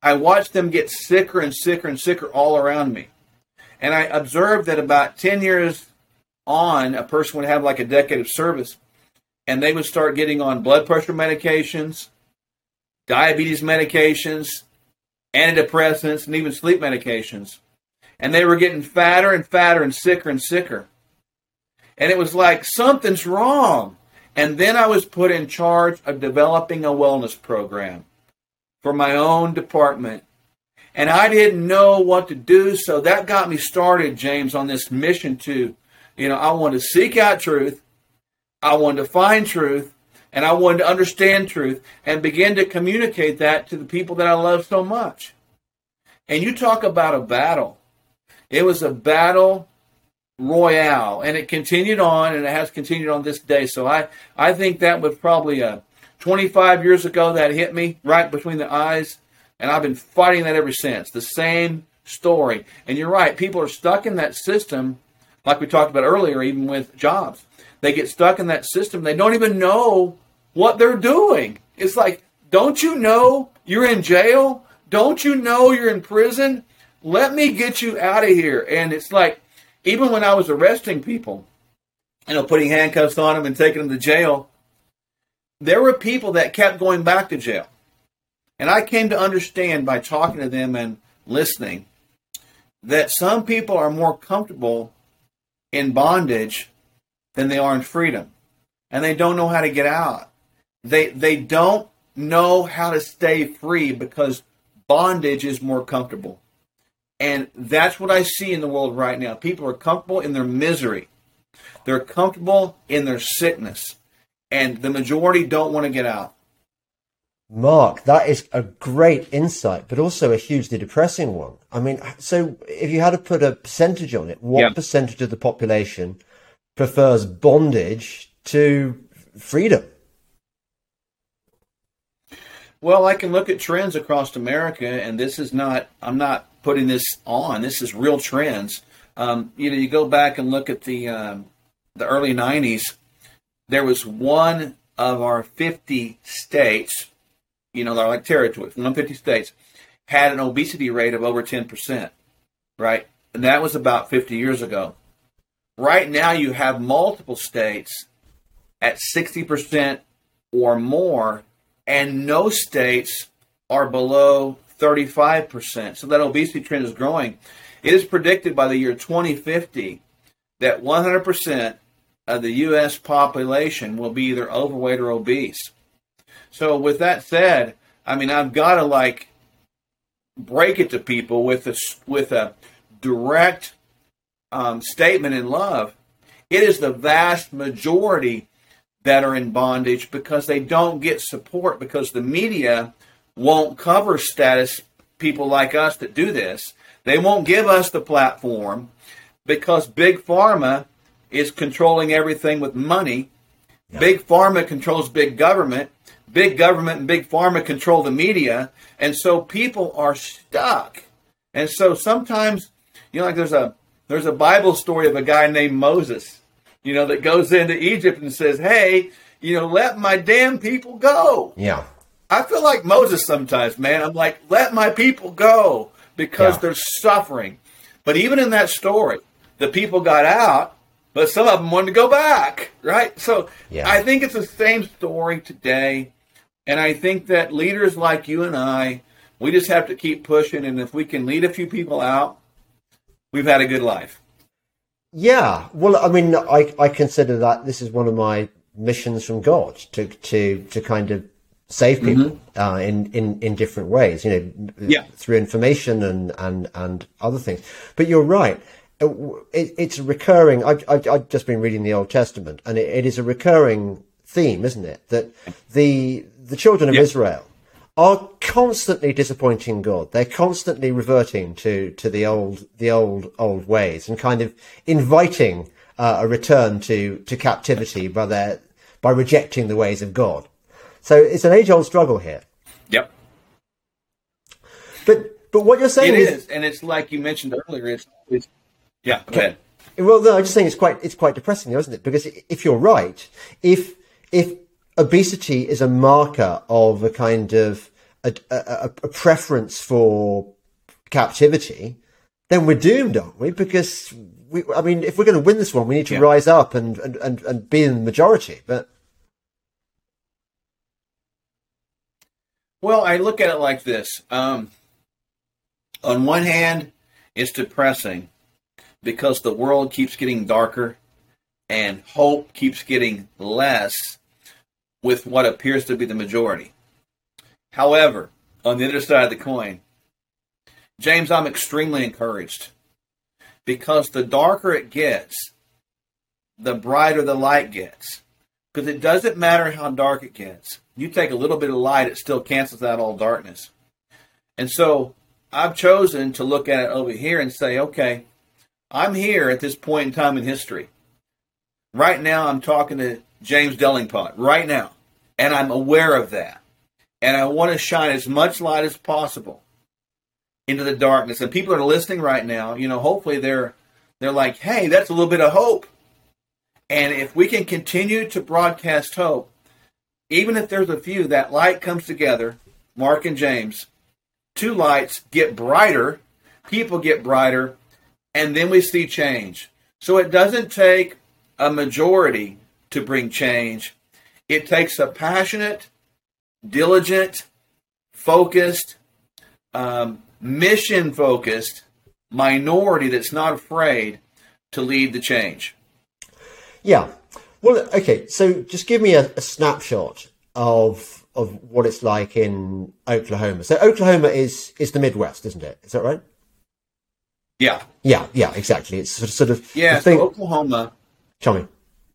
I watched them get sicker and sicker and sicker all around me. And I observed that about ten years on, a person would have like a decade of service, and they would start getting on blood pressure medications, diabetes medications, antidepressants, and even sleep medications. And they were getting fatter and fatter and sicker and sicker. And it was like, something's wrong. And then I was put in charge of developing a wellness program for my own department. And I didn't know what to do. So that got me started, James, on this mission to, you know, I wanted to seek out truth. I wanted to find truth. And I wanted to understand truth and begin to communicate that to the people that I love so much. And you talk about a battle. It was a battle royale, and it continued on, and it has continued on this day. So I, I think that was probably uh, twenty-five years ago that hit me right between the eyes, and I've been fighting that ever since. The same story. And you're right, people are stuck in that system, like we talked about earlier, even with jobs. They get stuck in that system. They don't even know what they're doing. It's like, don't you know you're in jail? Don't you know you're in prison? Let me get you out of here. And it's like, even when I was arresting people, you know, putting handcuffs on them and taking them to jail, there were people that kept going back to jail. And I came to understand by talking to them and listening that some people are more comfortable in bondage than they are in freedom. And they don't know how to get out. They they don't know how to stay free because bondage is more comfortable. And that's what I see in the world right now. People are comfortable in their misery. They're comfortable in their sickness. And the majority don't want to get out. Mark, that is a great insight, but also a hugely depressing one. I mean, so if you had to put a percentage on it, what yeah. percentage of the population prefers bondage to freedom? Well, I can look at trends across America, and this is not, I'm not putting this on. This is real trends. Um, you know, you go back and look at the um, the early nineties, there was one of our fifty states, you know, they're like territories, one of fifty states, had an obesity rate of over ten percent, right? And that was about fifty years ago. Right now, you have multiple states at sixty percent or more, and no states are below thirty-five percent. So that obesity trend is growing. It is predicted by the year twenty fifty that one hundred percent of the U S population will be either overweight or obese. So with that said, I mean, I've got to like break it to people with a, with a direct um, statement in love. It is the vast majority that are in bondage because they don't get support, because the media won't cover status people like us that do this. They won't give us the platform because Big Pharma is controlling everything with money. Yeah. Big Pharma controls big government. Big government and Big Pharma control the media. And so people are stuck. And so sometimes, you know, like there's a there's a Bible story of a guy named Moses, you know, that goes into Egypt and says, hey, you know, let my damn people go. Yeah. I feel like Moses sometimes, man. I'm like, let my people go because yeah. they're suffering. But even in that story, the people got out, but some of them wanted to go back, right? So yeah. I think it's the same story today. And I think that leaders like you and I, we just have to keep pushing. And if we can lead a few people out, we've had a good life. Yeah. Well, I mean, I, I consider that this is one of my missions from God to, to, to kind of save people mm-hmm. uh, in, in, in different ways, you know, yeah. through information and, and, and other things. But you're right. It, it's a recurring, I've, I've, I've just been reading the Old Testament, and it, it is a recurring theme, isn't it? That the the children of yep. Israel are constantly disappointing God. They're constantly reverting to, to the old the old old ways and kind of inviting uh, a return to, to captivity by their by rejecting the ways of God. So it's an age old struggle here. Yep. But but what you're saying it is, is, and it's like you mentioned earlier. It's, it's yeah. Go ahead. Well, no, I'm just saying it's quite it's quite depressing, though, isn't it? Because if you're right, if if obesity is a marker of a kind of a, a, a preference for captivity, then we're doomed, aren't we? Because we, I mean, if we're going to win this one, we need to yeah. rise up and, and, and, and be in the majority. But well, I look at it like this. Um, on one hand, it's depressing because the world keeps getting darker and hope keeps getting less with what appears to be the majority. However, on the other side of the coin, James, I'm extremely encouraged because the darker it gets, the brighter the light gets. Because it doesn't matter how dark it gets. You take a little bit of light, it still cancels out all darkness. And so I've chosen to look at it over here and say, okay, I'm here at this point in time in history. Right now, I'm talking to James Dellingpot, right now. And I'm aware of that. And I want to shine as much light as possible into the darkness. And people are listening right now, you know, hopefully they're they're like, hey, that's a little bit of hope. And if we can continue to broadcast hope, even if there's a few, that light comes together, Mark and James, two lights get brighter, people get brighter, and then we see change. So it doesn't take a majority to bring change. It takes a passionate, diligent, focused, um, mission-focused minority that's not afraid to lead the change. Yeah. Well, okay. So just give me a, a snapshot of of what it's like in Oklahoma. So Oklahoma is is the Midwest, isn't it? Is that right? Yeah. Yeah. Yeah. Exactly. It's sort of sort of yeah. thing... So Oklahoma. Tell me.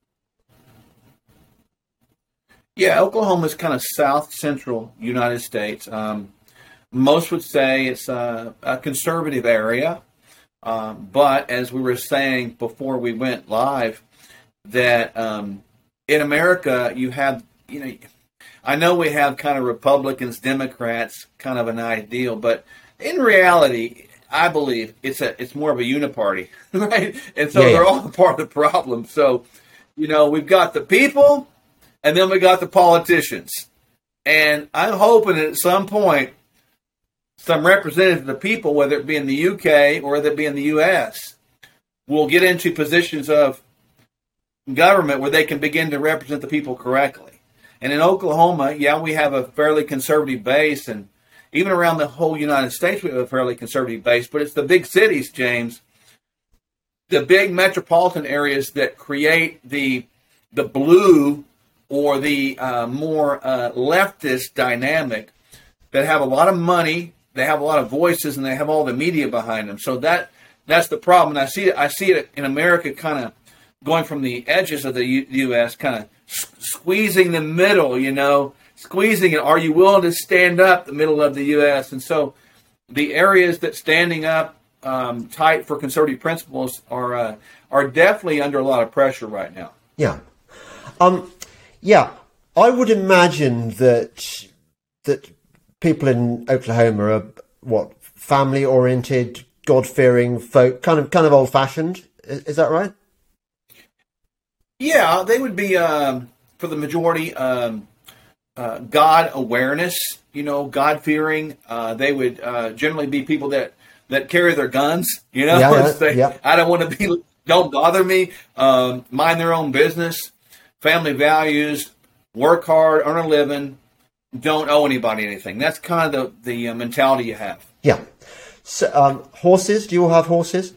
Yeah, Oklahoma is kind of south central United States. Um, most would say it's a, a conservative area, um, but as we were saying before we went live, that um, in America you have, you know, I know we have kind of Republicans, Democrats, kind of an ideal, but in reality, I believe it's a it's more of a uniparty, right? And so yeah, they're yeah. all part of the problem. So, you know, we've got the people. And then we got the politicians. And I'm hoping at some point, some representative of the people, whether it be in the U K or whether it be in the U S, will get into positions of government where they can begin to represent the people correctly. And in Oklahoma, yeah, we have a fairly conservative base. And even around the whole United States, we have a fairly conservative base. But it's the big cities, James, the big metropolitan areas that create the the blue or the uh, more uh, leftist dynamic that have a lot of money, they have a lot of voices, and they have all the media behind them. So that that's the problem. And I see it. I see it in America, kind of going from the edges of the U- U.S., kind of s- squeezing the middle. You know, squeezing it. Are you willing to stand up the middle of the U S? And so the areas that standing up um, tight for conservative principles are uh, are definitely under a lot of pressure right now. Yeah. Um. Yeah, I would imagine that that people in Oklahoma are what, family-oriented, God-fearing folk, kind of kind of old-fashioned. Is, is that right? Yeah, they would be um, for the majority um, uh, God awareness. You know, God-fearing. Uh, they would uh, generally be people that, that carry their guns. You know, yeah, yeah, say, yeah. I don't want to be. Don't bother me. Um, mind their own business. Family values, work hard, earn a living, don't owe anybody anything. That's kind of the, the uh, mentality you have. Yeah. So, um, horses, do you all have horses?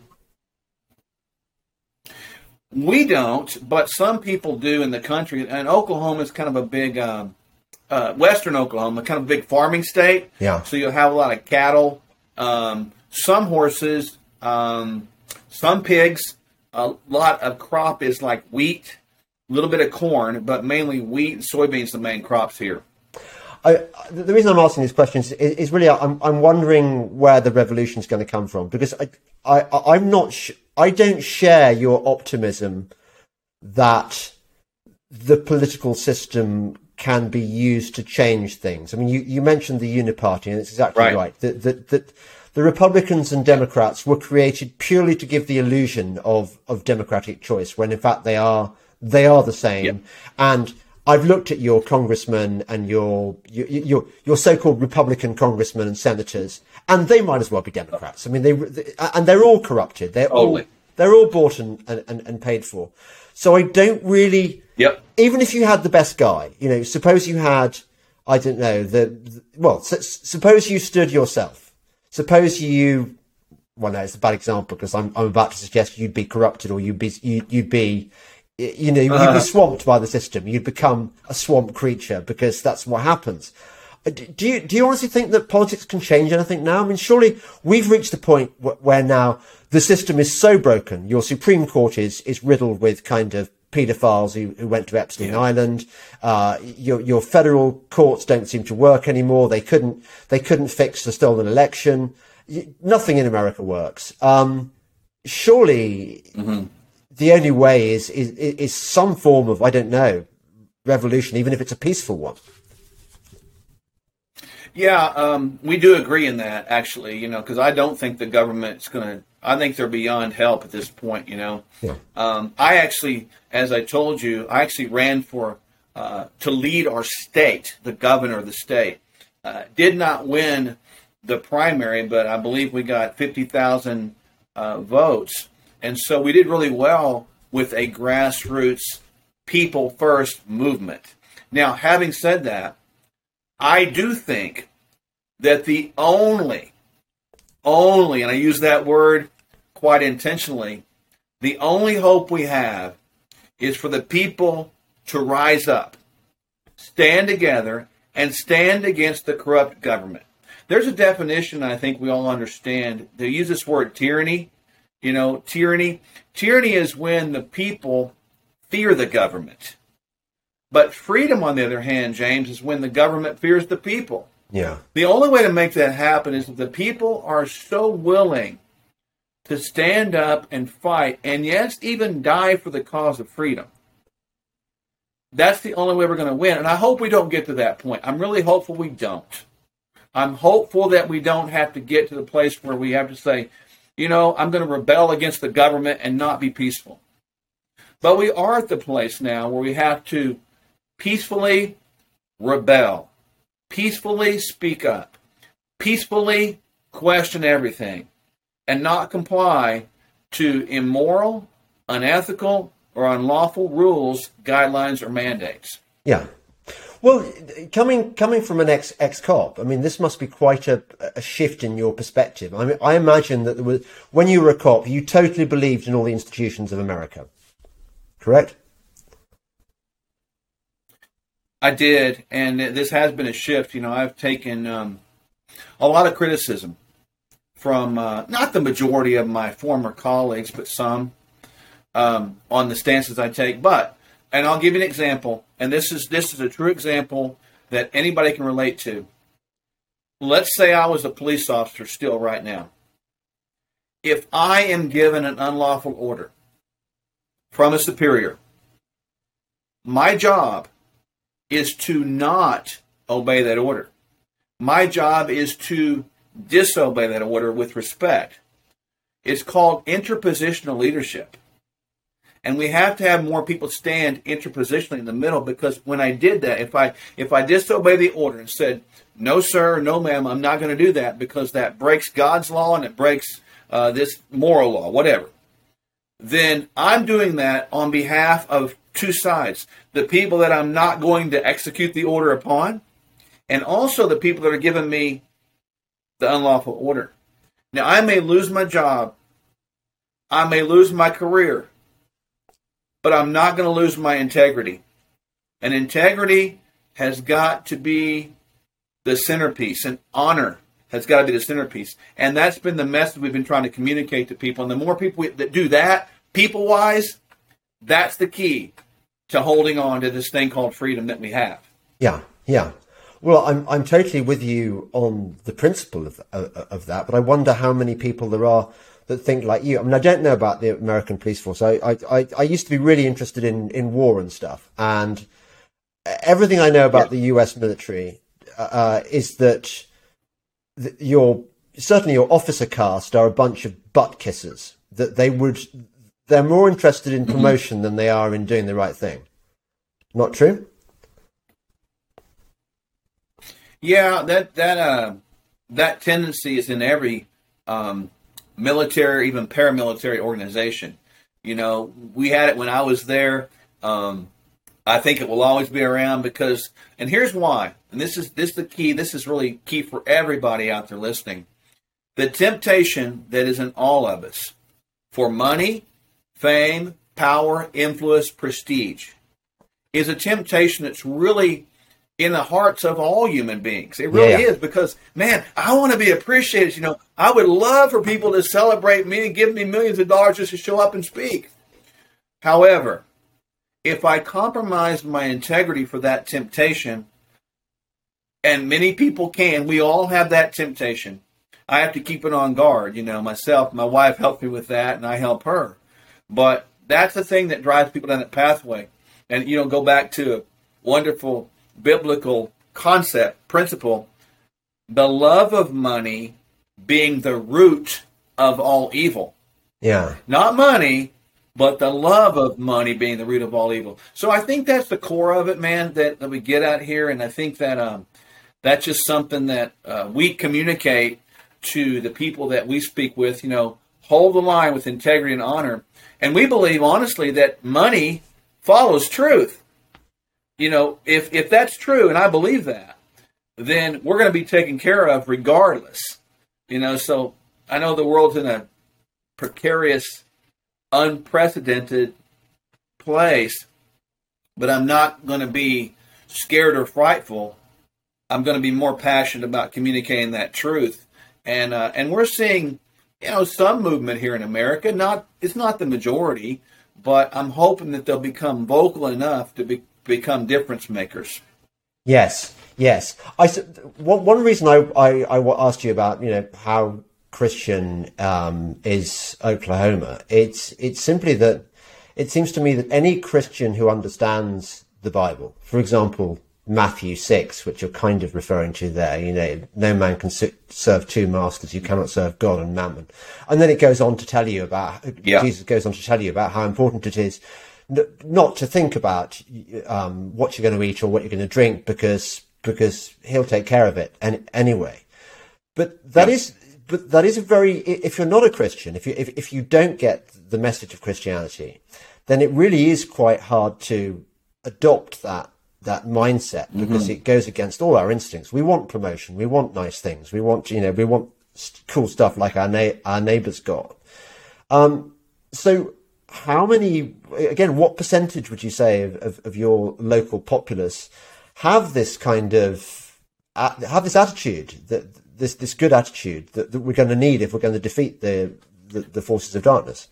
We don't, but some people do in the country. And Oklahoma is kind of a big, um, uh, Western Oklahoma, kind of a big farming state. Yeah. So you'll have a lot of cattle, um, some horses, um, some pigs. A lot of crop is like wheat. A little bit of corn, but mainly wheat and soybeans, the main crops here. I, the reason I'm asking these questions is, is really I'm, I'm wondering where the revolution is going to come from, because I, I, I'm not sh- I don't share your optimism that the political system can be used to change things. I mean, you, you mentioned the uniparty, and it's exactly right. right. That, that, that the Republicans and Democrats were created purely to give the illusion of, of democratic choice, when in fact they are. They are the same. Yep. And I've looked at your congressmen and your your your, your so-called Republican congressmen and senators, and they might as well be Democrats. I mean, they, they and they're all corrupted. They're Totally. all they're all bought and, and, and paid for. So I don't really. Yep. Even if you had the best guy, you know, suppose you had, I don't know, the, the well, so, suppose you stood yourself. Suppose you. Well, no, it's a bad example because I'm I'm about to suggest you'd be corrupted or you'd be you, you'd be. You know, you'd Uh-huh. be swamped by the system. You'd become a swamp creature because that's what happens. Do you do you honestly think that politics can change anything now? I mean, surely we've reached the point wh- where now the system is so broken. Your Supreme Court is is riddled with kind of paedophiles who, who went to Epstein Yeah. Island. Uh, your your federal courts don't seem to work anymore. They couldn't they couldn't fix the stolen election. Y- Nothing in America works. Um, surely. Mm-hmm. The only way is, is is some form of, I don't know, revolution, even if it's a peaceful one. Yeah, um, we do agree in that, actually, you know, because I don't think the government's going to, I think they're beyond help at this point, you know. Yeah. Um, I actually, as I told you, I actually ran for, uh, to lead our state, the governor of the state. Uh, did not win the primary, but I believe we got fifty thousand uh, votes. And so we did really well with a grassroots, people first movement. Now, having said that, I do think that the only, only, and I use that word quite intentionally, the only hope we have is for the people to rise up, stand together, and stand against the corrupt government. There's a definition I think we all understand. They use this word tyranny. You know, tyranny. Tyranny is when the people fear the government. But freedom, on the other hand, James, is when the government fears the people. Yeah. The only way to make that happen is if the people are so willing to stand up and fight, and yes, even die for the cause of freedom. That's the only way we're going to win. And I hope we don't get to that point. I'm really hopeful we don't. I'm hopeful that we don't have to get to the place where we have to say, you know, I'm going to rebel against the government and not be peaceful. But we are at the place now where we have to peacefully rebel, peacefully speak up, peacefully question everything, and not comply to immoral, unethical, or unlawful rules, guidelines, or mandates. Yeah. Well, coming coming from an ex ex cop, I mean, this must be quite a, a shift in your perspective. I mean, I imagine that there was, when you were a cop, you totally believed in all the institutions of America, correct? I did, and this has been a shift. You know, I've taken um, a lot of criticism from uh, not the majority of my former colleagues, but some um, on the stances I take. But, and I'll give you an example, and this is this is a true example that anybody can relate to. Let's say I was a police officer still right now. If I am given an unlawful order from a superior, my job is to not obey that order. My job is to disobey that order with respect. It's called interpositional leadership. And we have to have more people stand interpositionally in the middle, because when I did that, if I if I disobey the order and said, no, sir, no, ma'am, I'm not going to do that because that breaks God's law and it breaks uh, this moral law, whatever, then I'm doing that on behalf of two sides. The people that I'm not going to execute the order upon, and also the people that are giving me the unlawful order. Now, I may lose my job. I may lose my career. But I'm not going to lose my integrity. And integrity has got to be the centerpiece, and honor has got to be the centerpiece. And that's been the message we've been trying to communicate to people. And the more people that do that, people-wise, that's the key to holding on to this thing called freedom that we have. Yeah, yeah. Well, I'm I'm totally with you on the principle of of, of that, but I wonder how many people there are that think like you. I mean, I don't know about the American police force. I I I, I used to be really interested in in war and stuff, and everything I know about yeah. the U S military uh, is that the, your certainly your officer caste are a bunch of butt kissers. That they would they're more interested in promotion mm-hmm. than they are in doing the right thing. Not true? Yeah, that that uh, that tendency is in every um, military, even paramilitary organization. You know, we had it when I was there. Um, I think it will always be around because, and here's why. And this is this is the key. This is really key for everybody out there listening. The temptation that is in all of us for money, fame, power, influence, prestige is a temptation that's really in the hearts of all human beings. It really Yeah. is because, man, I want to be appreciated. You know, I would love for people to celebrate me and give me millions of dollars just to show up and speak. However, if I compromise my integrity for that temptation, and many people can, we all have that temptation. I have to keep it on guard. You know, myself, my wife helped me with that, and I help her. But that's the thing that drives people down that pathway. And, you know, go back to a wonderful biblical concept, principle, the love of money being the root of all evil. Yeah. Not money, but the love of money being the root of all evil. So I think that's the core of it, man, that, that we get out here. And I think that um, that's just something that uh, we communicate to the people that we speak with, you know, hold the line with integrity and honor. And we believe, honestly, that money follows truth. You know, if, if that's true, and I believe that, then we're going to be taken care of regardless. You know, so I know the world's in a precarious, unprecedented place, but I'm not going to be scared or frightful. I'm going to be more passionate about communicating that truth. And uh, and we're seeing, you know, some movement here in America. Not it's not the majority, but I'm hoping that they'll become vocal enough to be, become difference makers. Yes, yes. I s- one one reason I, I I wa- asked you about, you know, how Christian um, is Oklahoma. It's it's simply that it seems to me that any Christian who understands the Bible, for example, Matthew six, which you're kind of referring to there, you know, no man can si- serve two masters. You cannot serve God and mammon. And then it goes on to tell you about, Yeah. Jesus goes on to tell you about how important it is n- not to think about um, what you're going to eat or what you're going to drink, because because he'll take care of it and anyway. But that Yeah. is, but that is a very, if you're not a Christian, if you if, if you don't get the message of Christianity, then it really is quite hard to adopt that that mindset, because Mm-hmm. it goes against all our instincts. We want promotion, we want nice things, we want, you know, we want st- cool stuff like our na- our neighbors got. Um, so how many, again, what percentage would you say of, of, of your local populace have this kind of, uh, have this attitude, that this, this good attitude that, that we're going to need if we're going to defeat the, the, the forces of darkness?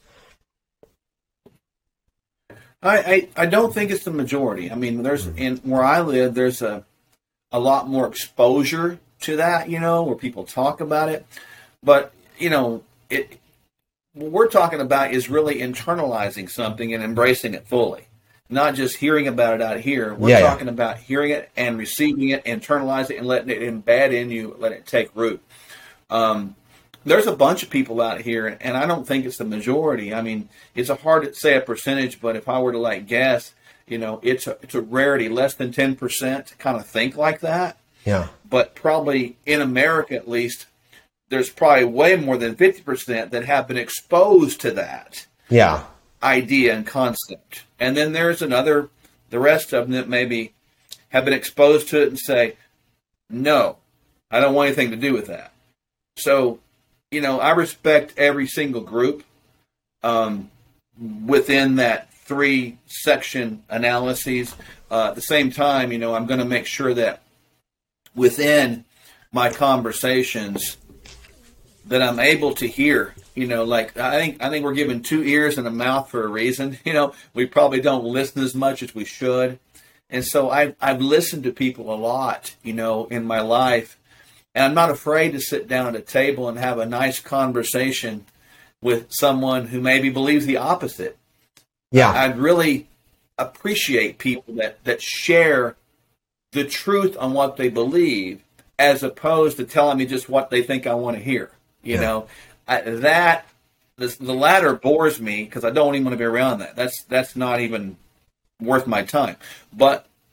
I, I, I don't think it's the majority. I mean, there's in where I live, there's a a lot more exposure to that, you know, where people talk about it. But, you know, it what we're talking about is really internalizing something and embracing it fully. Not just hearing about it out here. We're Yeah, yeah. talking about hearing it and receiving it, internalize it, and letting it embed in you, let it take root. Um, there's a bunch of people out here, and I don't think it's the majority. I mean, it's a hard to say a percentage, but if I were to like guess, you know, it's a it's a rarity, less than ten percent to kind of think like that. Yeah. But probably in America, at least, there's probably way more than fifty percent that have been exposed to that Yeah. idea and concept. And then there's another, the rest of them that maybe have been exposed to it and say, no, I don't want anything to do with that. So, you know, I respect every single group um, within that three section analyses. Uh, at the same time, you know, I'm going to make sure that within my conversations that I'm able to hear, you know, like I think I think we're given two ears and a mouth for a reason. You know, we probably don't listen as much as we should. And so I've, I've listened to people a lot, you know, in my life. And I'm not afraid to sit down at a table and have a nice conversation with someone who maybe believes the opposite. Yeah. I'd really appreciate people that, that share the truth on what they believe, as opposed to telling me just what they think I want to hear. You Yeah. know, I, that this, the latter bores me because I don't even want to be around that. That's that's not even worth my time. But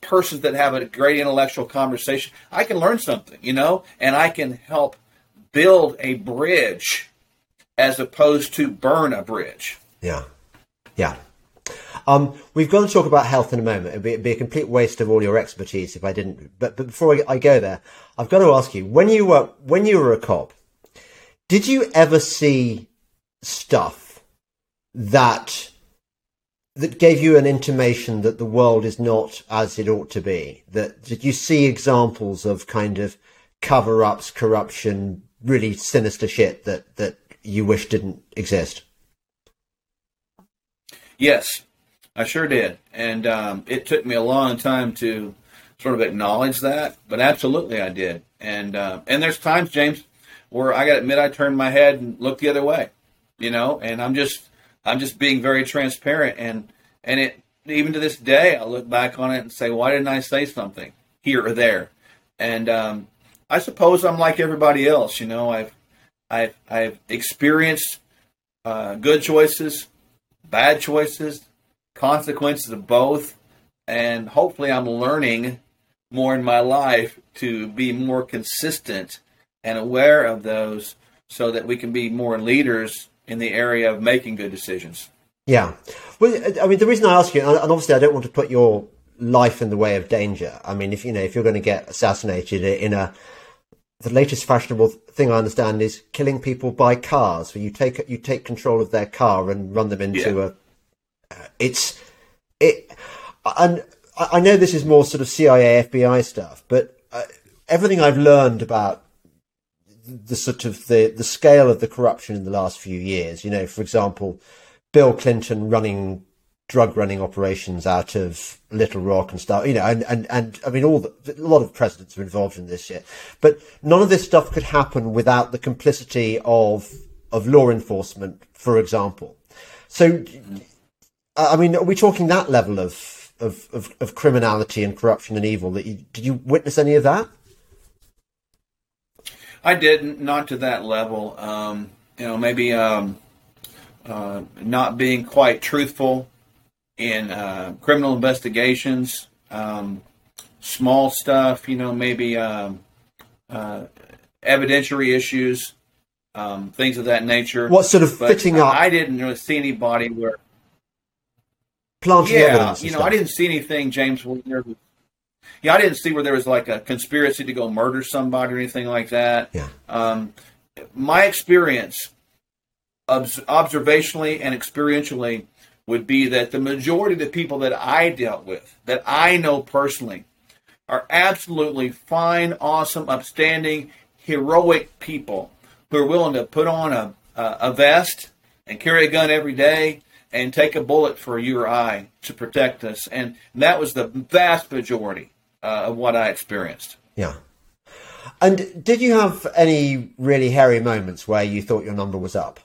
persons that have a great intellectual conversation, I can learn something, you know, and I can help build a bridge as opposed to burn a bridge. Yeah. Yeah. Um, we've got to talk about health in a moment. It'd be, it'd be a complete waste of all your expertise if I didn't. But, but before I, I go there, I've got to ask you: when you were when you were a cop, did you ever see stuff that that gave you an intimation that the world is not as it ought to be? That did you see examples of kind of cover-ups, corruption, really sinister shit that that you wish didn't exist? Yes, I sure did. And um, it took me a long time to sort of acknowledge that, but absolutely I did. And uh, and there's times, James, where I got to admit I turned my head and looked the other way, you know, and I'm just I'm just being very transparent. And, and it even to this day, I look back on it and say, why didn't I say something here or there? And um, I suppose I'm like everybody else, you know, I've, I've, I've experienced uh, good choices, bad choices, consequences of both, and hopefully I'm learning more in my life to be more consistent and aware of those so that we can be more leaders in the area of making good decisions. Yeah. Well, I mean, the reason I ask you, and obviously I don't want to put your life in the way of danger. I mean, if you know, if you're going to get assassinated in a, the latest fashionable thing I understand is killing people by cars, where you take you take control of their car and run them into yeah. a. Uh, it's it, and I know this is more sort of C I A, F B I stuff, but uh, everything I've learned about the sort of the the scale of the corruption in the last few years, you know, for example, Bill Clinton running drug running operations out of Little Rock and stuff, you know, and, and, and I mean, all the, a lot of presidents are involved in this shit, but none of this stuff could happen without the complicity of, of law enforcement, for example. So, I mean, are we talking that level of, of, of, of criminality and corruption and evil that you, did you witness any of that? I didn't, not to that level. Um, you know, maybe, um, uh, not being quite truthful in uh, criminal investigations, um, small stuff, you know, maybe um, uh, evidentiary issues, um, things of that nature. What sort of but fitting up? I didn't really see anybody where... Planting yeah, evidence you know, stuff. I didn't see anything, James, where there was, yeah, I didn't see where there was like a conspiracy to go murder somebody or anything like that. Yeah. Um, my experience, obs- observationally and experientially, would be that the majority of the people that I dealt with, that I know personally, are absolutely fine, awesome, upstanding, heroic people who are willing to put on a, a, a vest and carry a gun every day and take a bullet for you or I to protect us. And that was the vast majority uh, of what I experienced. Yeah. And did you have any really hairy moments where you thought your number was up?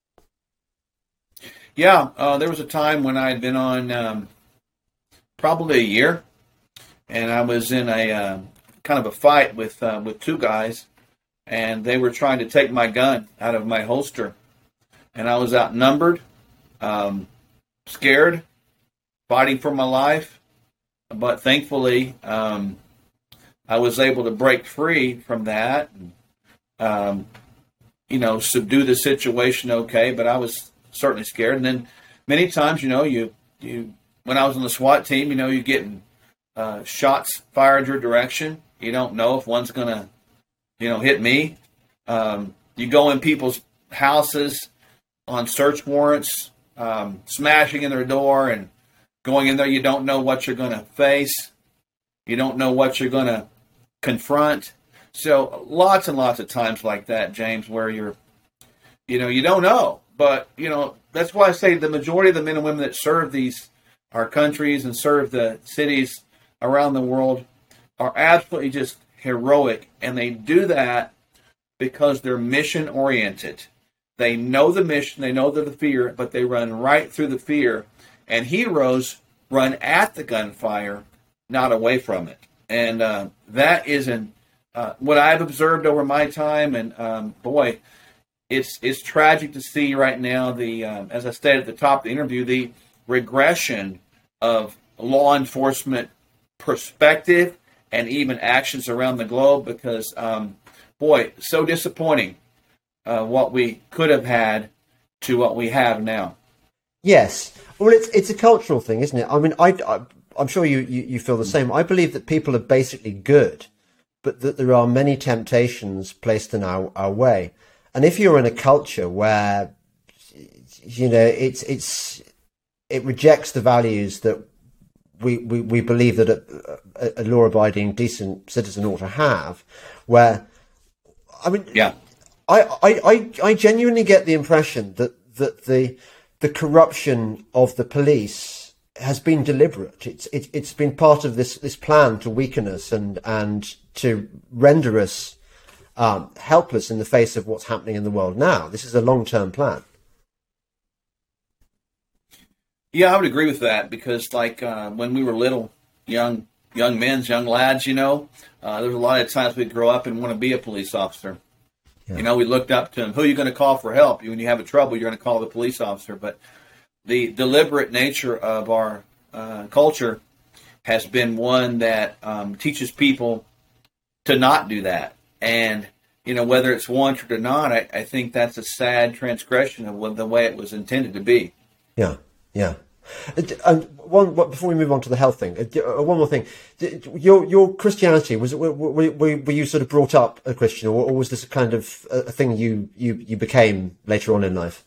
Yeah, uh, there was a time when I had been on um, probably a year, and I was in a uh, kind of a fight with uh, with two guys, and they were trying to take my gun out of my holster, and I was outnumbered, um, scared, fighting for my life, but thankfully um, I was able to break free from that, and, um, you know, subdue the situation okay, but I was certainly scared. And then many times, you know, you, you, when I was on the SWAT team, you know, you're getting uh, shots fired your direction. You don't know if one's going to, you know, hit me. Um, you go in people's houses on search warrants, um, smashing in their door and going in there. You don't know what you're going to face. You don't know what you're going to confront. So lots and lots of times like that, James, where you're, you know, you don't know. But, you know, that's why I say the majority of the men and women that serve these, our countries and serve the cities around the world are absolutely just heroic. And they do that because they're mission oriented. They know the mission, they know the fear, but they run right through the fear. And heroes run at the gunfire, not away from it. And uh, that isn't uh, what I've observed over my time. And um, boy, It's it's tragic to see right now the, um, as I stated at the top of the interview, the regression of law enforcement perspective and even actions around the globe because, um, boy, so disappointing uh, what we could have had to what we have now. Yes. Well, it's it's a cultural thing, isn't it? I mean, I, I, I'm sure you, you, you feel the same. I believe that people are basically good, but that there are many temptations placed in our, our way. And if you're in a culture where, you know, it's it's it rejects the values that we, we, we believe that a, a, a law-abiding, decent citizen ought to have, where, I mean, yeah, I, I, I, I genuinely get the impression that, that the the corruption of the police has been deliberate. It's it, it's been part of this, this plan to weaken us and and to render us um, helpless in the face of what's happening in the world now. This is a long-term plan. Yeah, I would agree with that because, like, uh, when we were little, young young men, young lads, you know, uh, there was a lot of times we'd grow up and want to be a police officer. Yeah. You know, we looked up to them. Who are you going to call for help? When you have a trouble, you're going to call the police officer. But the deliberate nature of our uh, culture has been one that um, teaches people to not do that. And, you know, whether it's wanted or not, I, I think that's a sad transgression of what, the way it was intended to be. Yeah. Yeah, and one before we move on to the health thing, one more thing. Your your Christianity, was it, were, were, were you sort of brought up a Christian, or, or was this a kind of a thing you, you, you became later on in life?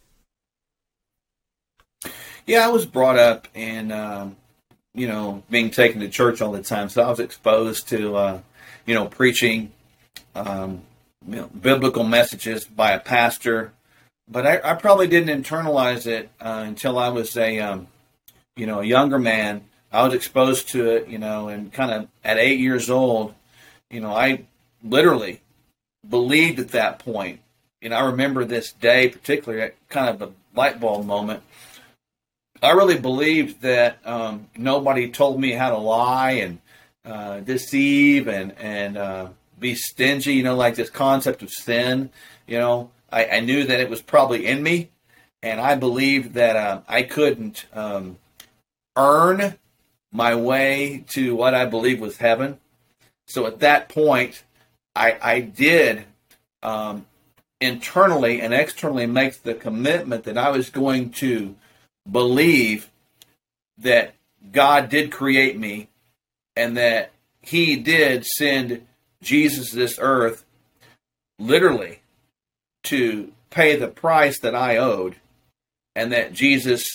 Yeah, I was brought up in um, you know being taken to church all the time, so I was exposed to uh, you know preaching um, you know, biblical messages by a pastor. But I, I probably didn't internalize it uh, until I was a, um, you know, a younger man. I was exposed to it, you know, and kind of at eight years old, you know, I literally believed at that point. And I remember this day, particularly, kind of a light bulb moment. I really believed that um, nobody told me how to lie and uh, deceive and and uh, be stingy. You know, like this concept of sin, you know. I, I knew that it was probably in me, and I believed that uh, I couldn't um, earn my way to what I believe was heaven. So at that point, I, I did um, internally and externally make the commitment that I was going to believe that God did create me and that He did send Jesus to this earth literally to pay the price that I owed, and that Jesus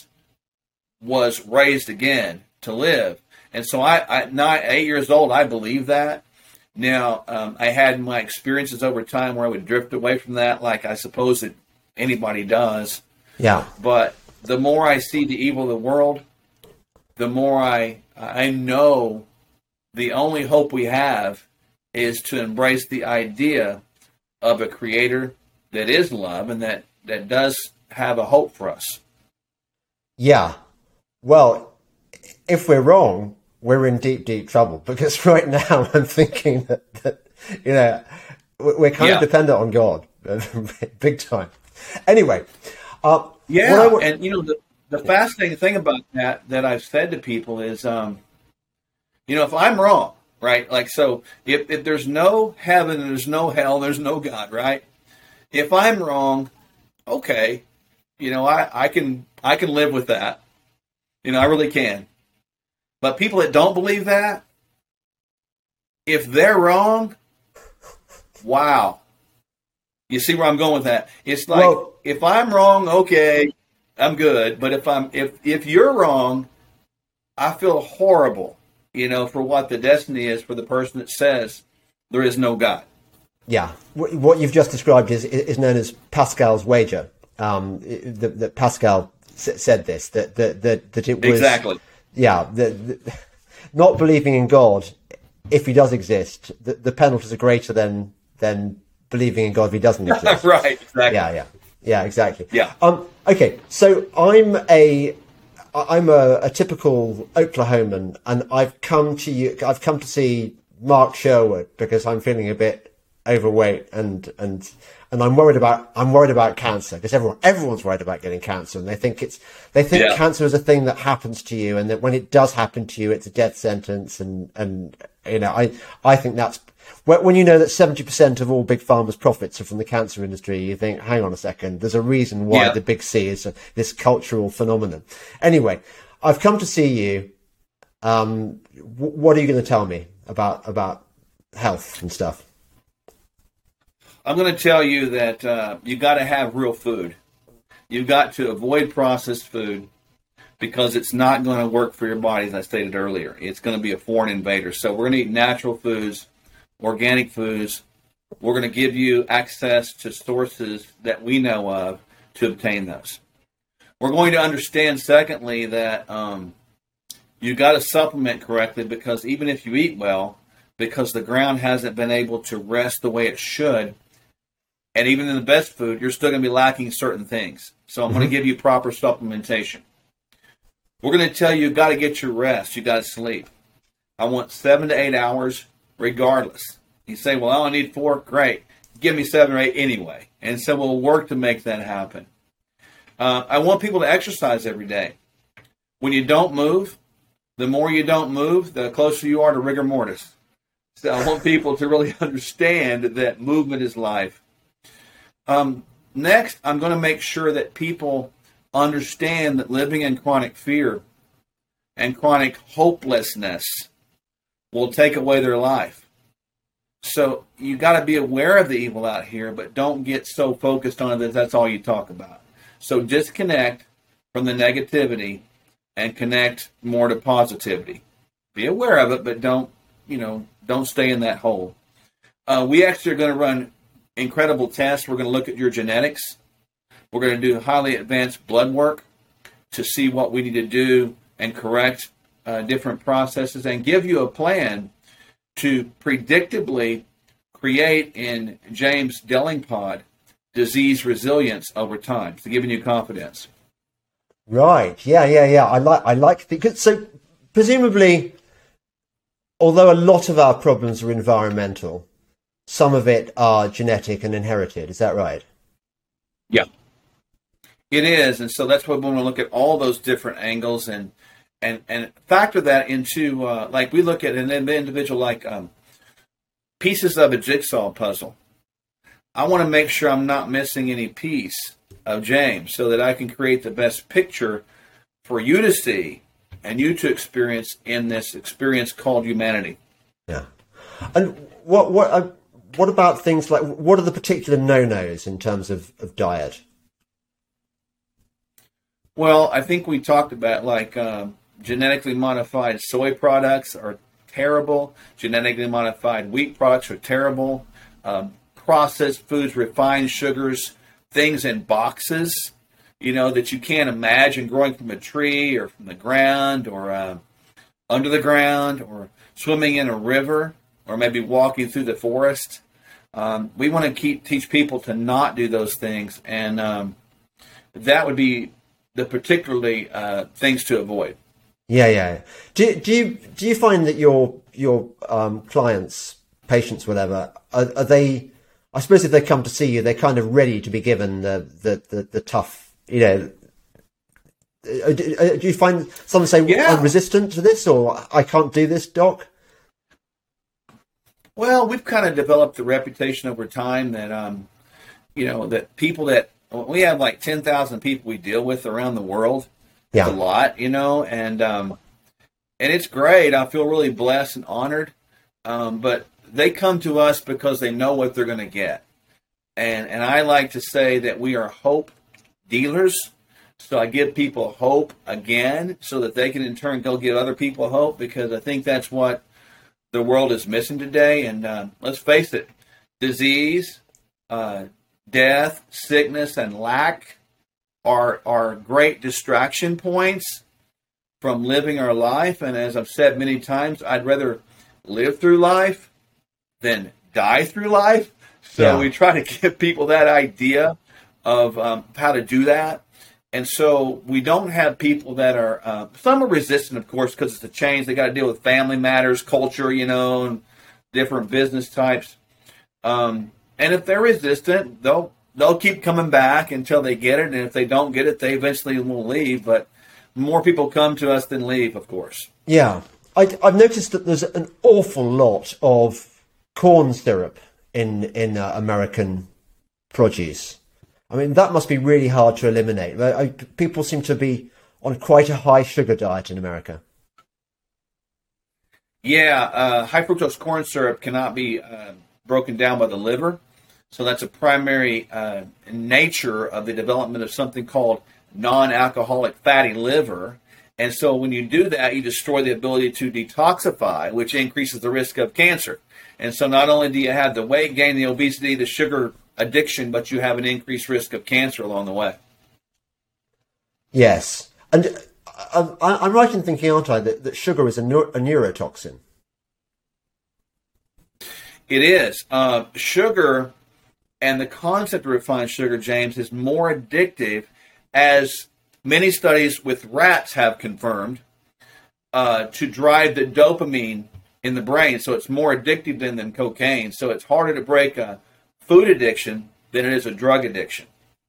was raised again to live. And so I, I nine, eight years old, I believe that. Now, um, I had my experiences over time where I would drift away from that, like I suppose that anybody does. Yeah. But the more I see the evil of the world, the more I I know the only hope we have is to embrace the idea of a creator that is love and that, that does have a hope for us. Yeah. Well, if we're wrong, we're in deep, deep trouble, because right now I'm thinking that, that you know, we're kind yeah. of dependent on God, big time. Anyway. Uh, yeah, w- and, you know, the, the fascinating thing about that that I've said to people is, um, you know, if I'm wrong, right, like, so if, if there's no heaven and there's no hell, there's no God, right? If I'm wrong, okay, you know, I, I can I can live with that. You know, I really can. But people that don't believe that, if they're wrong, wow. You see where I'm going with that? It's like, well, if I'm wrong, okay, I'm good. But if I'm if if you're wrong, I feel horrible, you know, for what the destiny is for the person that says there is no God. Yeah, what you've just described is is known as Pascal's wager. Um, that, that Pascal said this, that that that, that it was exactly. Yeah, the, the, not believing in God, if He does exist, the, the penalties are greater than than believing in God if He doesn't exist. Right. Exactly. Yeah. Yeah. Yeah. Exactly. Yeah. Um. Okay. So I'm a I'm a, a typical Oklahoman, and I've come to you. I've come to see Mark Sherwood because I'm feeling a bit overweight, and and and I'm worried about I'm worried about cancer, because everyone everyone's worried about getting cancer, and they think it's they think Yeah. cancer is a thing that happens to you, and that when it does happen to you, it's a death sentence. And and you know, I I think that's when when you know that seventy percent of all big pharma's profits are from the cancer industry. You think, hang on a second, there's a reason why Yeah. the big C is a, this cultural phenomenon. Anyway, I've come to see you. Um, w- what are you going to tell me about about health and stuff? I'm going to tell you that uh, you got to have real food. You've got to avoid processed food because it's not going to work for your body, as I stated earlier. It's going to be a foreign invader. So we're going to eat natural foods, organic foods. We're going to give you access to sources that we know of to obtain those. We're going to understand, secondly, that um, you got to supplement correctly, because even if you eat well, because the ground hasn't been able to rest the way it should, and even in the best food, you're still going to be lacking certain things. So I'm mm-hmm. going to give you proper supplementation. We're going to tell you, you've got to get your rest. You got to sleep. I want seven to eight hours regardless. You say, well, I only need four. Great. Give me seven or eight anyway. And so we'll work to make that happen. Uh, I want people to exercise every day. When you don't move, the more you don't move, the closer you are to rigor mortis. So I want people to really understand that movement is life. Um, next, I'm going to make sure that people understand that living in chronic fear and chronic hopelessness will take away their life. So you got to be aware of the evil out here, but don't get so focused on it that that's all you talk about. So disconnect from the negativity and connect more to positivity. Be aware of it, but don't, you know, don't stay in that hole. Uh, we actually are going to run incredible tests. We're going to look at your genetics. We're going to do highly advanced blood work to see what we need to do and correct uh, different processes, and give you a plan to predictably create in James Delingpod disease resilience over time, to giving you confidence. Right. Yeah, yeah, yeah. I like, I like, because so presumably, although a lot of our problems are environmental, some of it are genetic and inherited. Is that right? Yeah, it is. And so that's why we want to look at all those different angles and and and factor that into, uh, like we look at an individual like um, pieces of a jigsaw puzzle. I want to make sure I'm not missing any piece of James so that I can create the best picture for you to see and you to experience in this experience called humanity. Yeah. And what what uh, what about things like, what are the particular no-nos in terms of, of diet? Well, I think we talked about like um, genetically modified soy products are terrible. Genetically modified wheat products are terrible. Um, processed foods, refined sugars, things in boxes, you know, that you can't imagine growing from a tree or from the ground or uh, under the ground or swimming in a river or maybe walking through the forest. Um, we want to keep teach people to not do those things, and um, that would be the particularly uh, things to avoid. Yeah, yeah. Do do you do you find that your your um, clients, patients, whatever, are, are they? I suppose if they come to see you, they're kind of ready to be given the the the, the tough, you know. Do, do you find some say, yeah. I'm resistant to this, or I can't do this, doc? Well, we've kind of developed the reputation over time that, um, you know, that people that, we have like ten thousand people we deal with around the world. Yeah. It's a lot, you know, and, um, and it's great. I feel really blessed and honored. Um, but they come to us because they know what they're going to get. And, and I like to say that we are hope dealers. So I give people hope again so that they can in turn go give other people hope, because I think that's what the world is missing today. And uh, let's face it, disease, uh, death, sickness, and lack are, are great distraction points from living our life. And as I've said many times, I'd rather live through life than die through life. So yeah. we try to give people that idea of um, how to do that. And so we don't have people that are, uh, some are resistant, of course, because it's a change. They got to deal with family matters, culture, you know, and different business types. Um, and if they're resistant, they'll they'll keep coming back until they get it. And if they don't get it, they eventually will leave. But more people come to us than leave, of course. Yeah. I, I've noticed that there's an awful lot of corn syrup in, in uh, American produce. I mean, that must be really hard to eliminate. I, I, people seem to be on quite a high sugar diet in America. Yeah, uh, high fructose corn syrup cannot be uh, broken down by the liver. So that's a primary uh, nature of the development of something called non-alcoholic fatty liver. And so when you do that, you destroy the ability to detoxify, which increases the risk of cancer. And so not only do you have the weight gain, the obesity, the sugar addiction, but you have an increased risk of cancer along the way. Yes. And I, I, I'm right in thinking, aren't I, that, that sugar is a, neur- a neurotoxin? It is. Uh, sugar and the concept of refined sugar, James, is more addictive, as many studies with rats have confirmed, uh, to drive the dopamine in the brain. So it's more addictive than, than cocaine. So it's harder to break a food addiction than it is a drug addiction.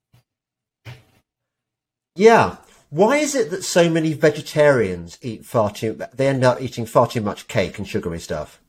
Yeah. Why is it that so many vegetarians eat far too, they end up eating far too much cake and sugary stuff?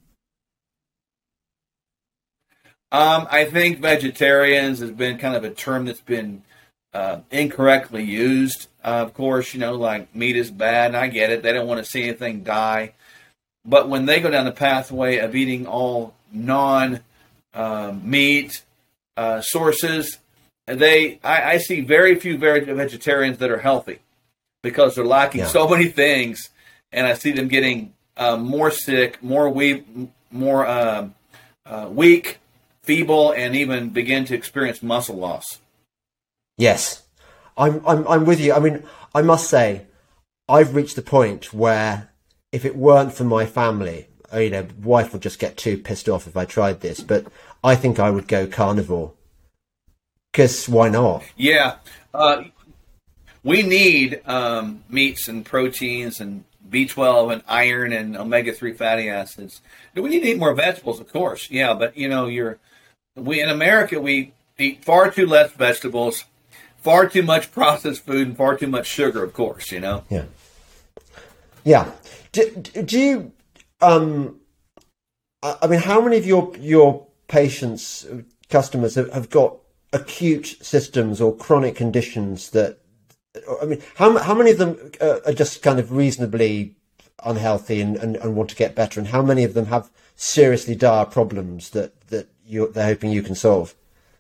Um, I think vegetarians has been kind of a term that's been uh, incorrectly used. Uh, of course, you know, like meat is bad, and I get it. They don't want to see anything die. But when they go down the pathway of eating all non uh, meat uh, sources, they I, I see very few very vegetarians that are healthy because they're lacking yeah. so many things, and I see them getting uh, more sick, more weak, more uh, uh, weak, feeble, and even begin to experience muscle loss. Yes, I'm I'm I'm with you. I mean, I must say, I've reached the point where if it weren't for my family, you know, wife would just get too pissed off if I tried this. But I think I would go carnivore. Because why not? Yeah, uh, we need um, meats and proteins and B twelve and iron and omega three fatty acids. We need to eat more vegetables, of course. Yeah, but you know, you're we in America we eat far too less vegetables. Far too much processed food and far too much sugar, of course, you know? Yeah. Yeah. Do, do you, um, I mean, how many of your, your patients, customers have, have got acute systems or chronic conditions that, I mean, how, how many of them are just kind of reasonably unhealthy and, and, and want to get better? And how many of them have seriously dire problems that, that you're, they're hoping you can solve?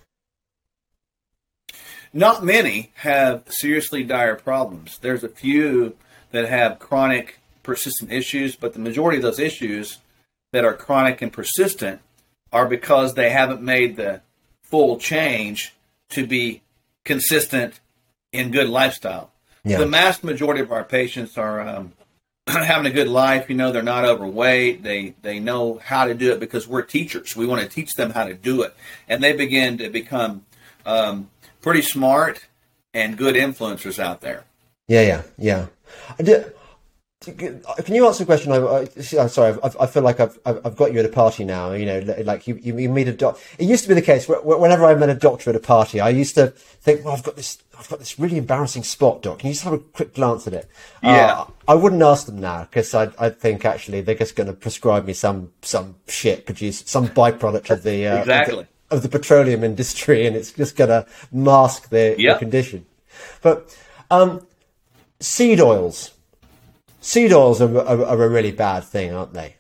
Not many have seriously dire problems. There's a few that have chronic, persistent issues, but the majority of those issues that are chronic and persistent are because they haven't made the full change to be consistent in good lifestyle. Yeah. The vast majority of our patients are um, having a good life. You know, they're not overweight. They they know how to do it because we're teachers. We want to teach them how to do it. And they begin to become um, pretty smart and good influencers out there. Yeah, yeah, yeah. I did, can you answer a question? I, I, I'm sorry, I, I feel like I've I've got you at a party now. You know, like you you, you meet a doc. It used to be the case where, whenever I met a doctor at a party, I used to think, well, I've got this, I've got this really embarrassing spot, doc. Can you just have a quick glance at it? Yeah. Uh, I wouldn't ask them now because I I think actually they're just going to prescribe me some some shit produced some byproduct of the uh, exactly. Of the, of the petroleum industry, and it's just going to mask the, yep. the condition. But um, seed oils. Seed oils are, are, are a really bad thing, aren't they?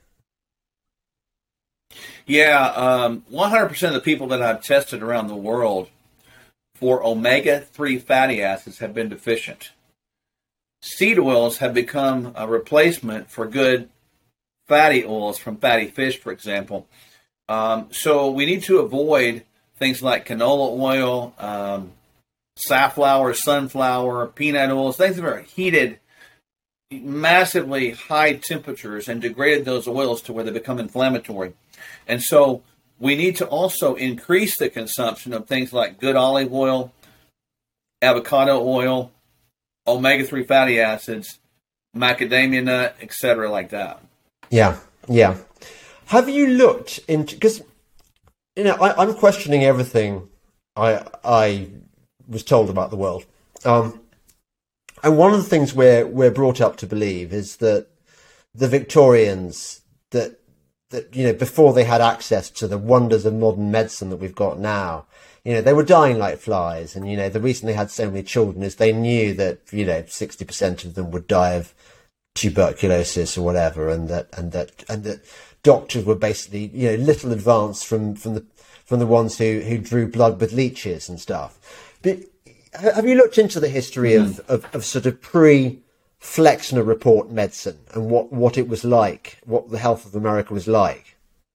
Yeah, um, one hundred percent of the people that I've tested around the world for omega three fatty acids have been deficient. Seed oils have become a replacement for good fatty oils from fatty fish, for example. Um, so we need to avoid things like canola oil, um, safflower, sunflower, peanut oils, things that are heated massively high temperatures and degraded those oils to where they become inflammatory. And so we need to also increase the consumption of things like good olive oil, avocado oil, omega three fatty acids, macadamia nut, et cetera, like that. Yeah, yeah. Have you looked into, because You know, I, I'm questioning everything I I was told about the world. Um, and one of the things we're we're brought up to believe is that the Victorians, that that you know, before they had access to the wonders of modern medicine that we've got now, you know, they were dying like flies. And you know, the reason they had so many children is they knew that, you know, sixty percent of them would die of tuberculosis or whatever, and that and that and that doctors were basically, you know, little advanced from from the from the ones who who drew blood with leeches and stuff. But have you looked into the history mm. of, of of sort of pre Flexner Report medicine and what what it was like, what the health of America was like?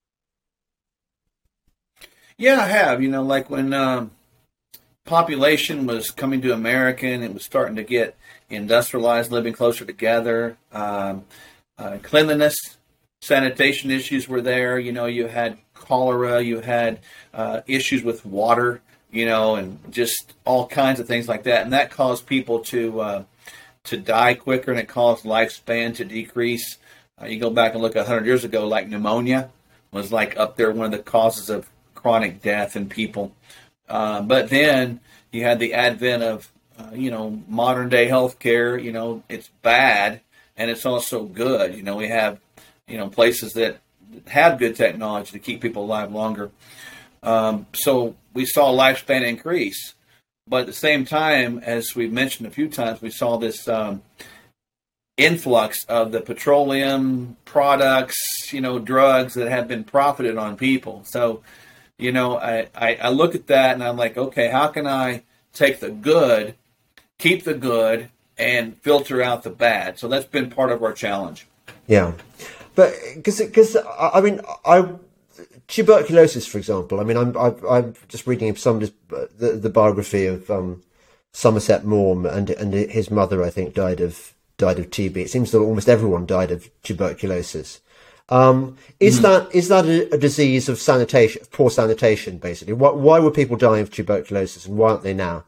Yeah, I have. You know, like when um, population was coming to America and it was starting to get industrialized, living closer together, um, uh, cleanliness, sanitation issues were there. You know, you had cholera, you had uh, issues with water, you know, and just all kinds of things like that. And that caused people to uh, to die quicker, and it caused lifespan to decrease. Uh, you go back and look a hundred years ago, like pneumonia was like up there, one of the causes of chronic death in people. Uh, but then you had the advent of, uh, you know, modern day healthcare. You know, it's bad and it's also good. You know, we have, you know, places that have good technology to keep people alive longer. Um, so we saw lifespan increase. But at the same time, as we've mentioned a few times, we saw this um, influx of the petroleum products, you know, drugs that have been profited on people. So, you know, I, I, I look at that and I'm like, okay, how can I take the good, keep the good, and filter out the bad? So that's been part of our challenge. Yeah. But because, because I mean, I tuberculosis, for example. I mean, I'm I'm, I'm just reading somebody's the, the biography of um, Somerset Maugham, and and his mother, I think, died of died of T B. It seems that almost everyone died of tuberculosis. Um, is mm. that is that a, a disease of sanitation, of poor sanitation, basically? Why, why were people dying of tuberculosis, and why aren't they now?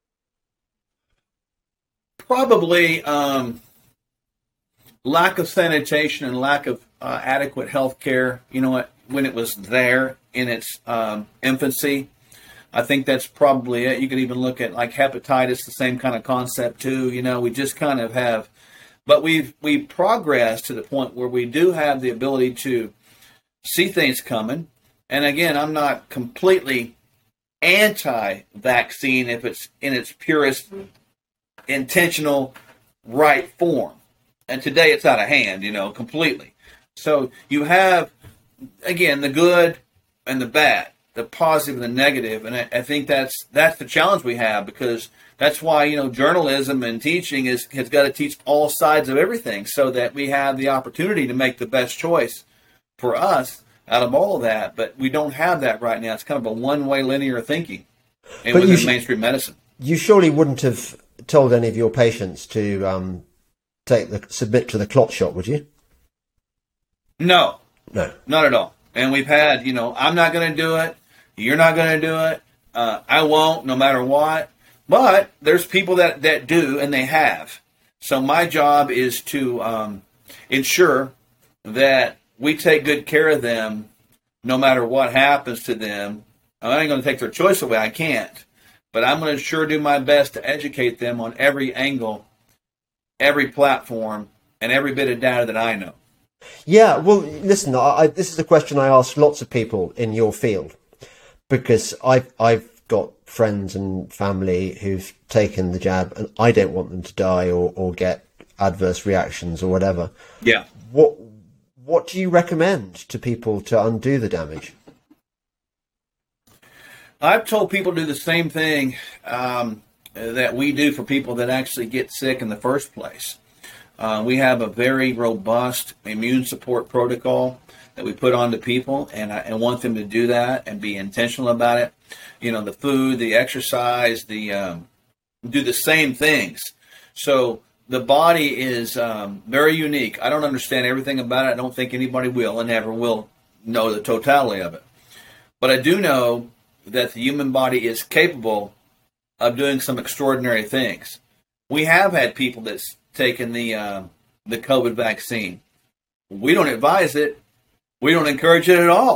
Probably um, lack of sanitation and lack of uh, adequate health care. You know what? When it was there in its um, infancy, I think that's probably it. You could even look at like hepatitis, the same kind of concept too. You know, we just kind of have. But we've we've progressed to the point where we do have the ability to see things coming. And again, I'm not completely anti-vaccine if it's in its purest, intentional, right form. And today it's out of hand, you know, completely. So you have, again, the good and the bad, the positive and the negative. And I, I think that's that's the challenge we have, because that's why, you know, journalism and teaching is has got to teach all sides of everything so that we have the opportunity to make the best choice for us out of all of that. But we don't have that right now. It's kind of a one-way linear thinking and within sh- mainstream medicine. You surely wouldn't have told any of your patients to um, take the submit to the clot shot, would you? No. No. Not at all. And we've had, you know, I'm not going to do it. You're not going to do it. Uh, I won't, no matter what. But there's people that, that do, and they have. So my job is to um, ensure that we take good care of them no matter what happens to them. I ain't going to take their choice away. I can't. But I'm going to sure do my best to educate them on every angle, every platform, and every bit of data that I know. Yeah, well, listen, I, I, this is a question I ask lots of people in your field, because I've, I've got friends and family who've taken the jab, and I don't want them to die or, or get adverse reactions or whatever. Yeah. What What do you recommend to people to undo the damage? I've told people to do the same thing um, that we do for people that actually get sick in the first place. Uh, we have a very robust immune support protocol that we put on to people, and I, I want them to do that and be intentional about it. You know, the food, the exercise, the um, do the same things. So the body is um, very unique. I don't understand everything about it. I don't think anybody will and never will know the totality of it. But I do know that the human body is capable of doing some extraordinary things. We have had people that's taken the uh, the COVID vaccine. We don't advise it. We don't encourage it at all.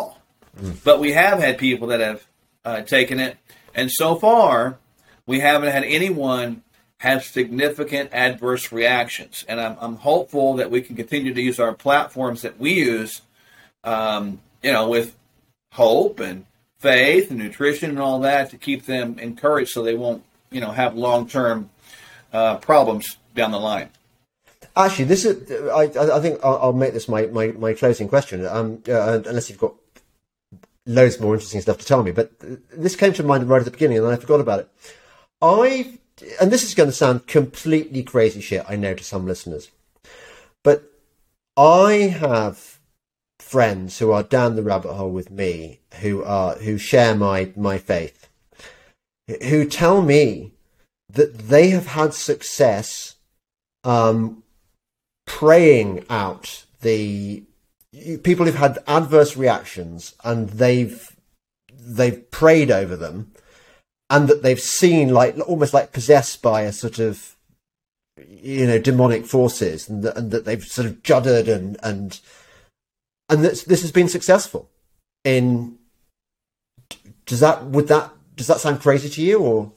But we have had people that have uh, taken it, and so far, we haven't had anyone have significant adverse reactions. And I'm, I'm hopeful that we can continue to use our platforms that we use, um, you know, with hope and faith and nutrition and all that to keep them encouraged so they won't, you know, have long-term uh, problems down the line. Actually, this is, I, I think I'll, I'll make this my, my, my closing question, um, uh, unless you've got loads more interesting stuff to tell me. But this came to mind right at the beginning and I forgot about it. I, and this is going to sound completely crazy shit, I know, to some listeners, but I have friends who are down the rabbit hole with me, who are, who share my, my faith, who tell me that they have had success, um, praying out the people who've had adverse reactions, and they've they've prayed over them, and that they've seen, like, almost like possessed by a sort of, you know, demonic forces, and that, and that they've sort of juddered and and and this this has been successful. In does that would that does that sound crazy to you, or?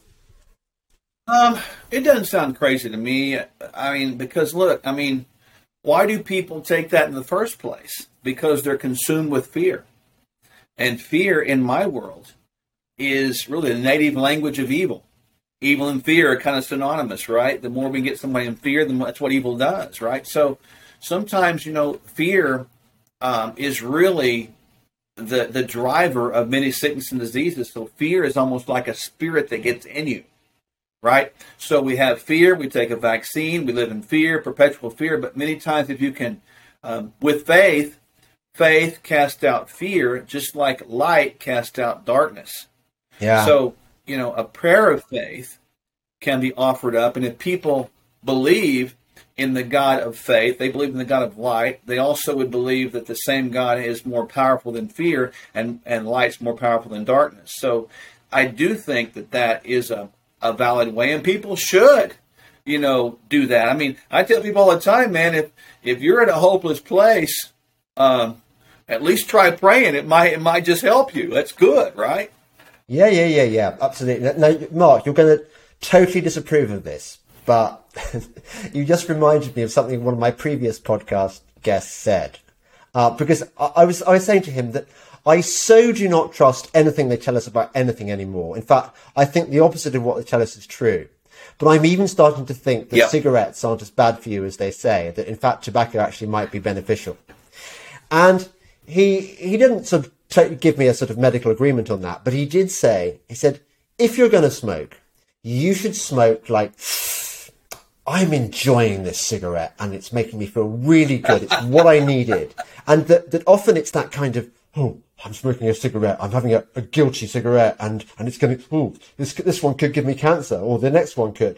Um, it doesn't sound crazy to me. I mean, because look, I mean, why do people take that in the first place? Because they're consumed with fear. And fear in my world is really the native language of evil. Evil and fear are kind of synonymous, right? The more we get somebody in fear, then that's what evil does, right? So sometimes, you know, fear um, is really the, the driver of many sickness and diseases. So fear is almost like a spirit that gets in you. Right? So we have fear, we take a vaccine, we live in fear, perpetual fear, but many times if you can, um, with faith, faith casts out fear, just like light casts out darkness. Yeah. So, you know, a prayer of faith can be offered up, and if people believe in the God of faith, they believe in the God of light, they also would believe that the same God is more powerful than fear, and, and light's more powerful than darkness. So I do think that that is a a valid way, and people should, you know, do that. I mean, I tell people all the time, man, if if you're in a hopeless place, um, at least try praying. It might it might just help you. That's good, right? Yeah, yeah, yeah, yeah, absolutely. No, Mark, you're going to totally disapprove of this, but you just reminded me of something one of my previous podcast guests said, uh, because I, I was I was saying to him that I so do not trust anything they tell us about anything anymore. In fact, I think the opposite of what they tell us is true. But I'm even starting to think that yep. cigarettes aren't as bad for you as they say, that in fact tobacco actually might be beneficial. And he he didn't sort of totally give me a sort of medical agreement on that, but he did say, he said, if you're going to smoke, you should smoke like, I'm enjoying this cigarette and it's making me feel really good. It's what I needed. And that, that often it's that kind of, oh, I'm smoking a cigarette. I'm having a, a guilty cigarette, and, and it's going to, oh, this this one could give me cancer, or the next one could.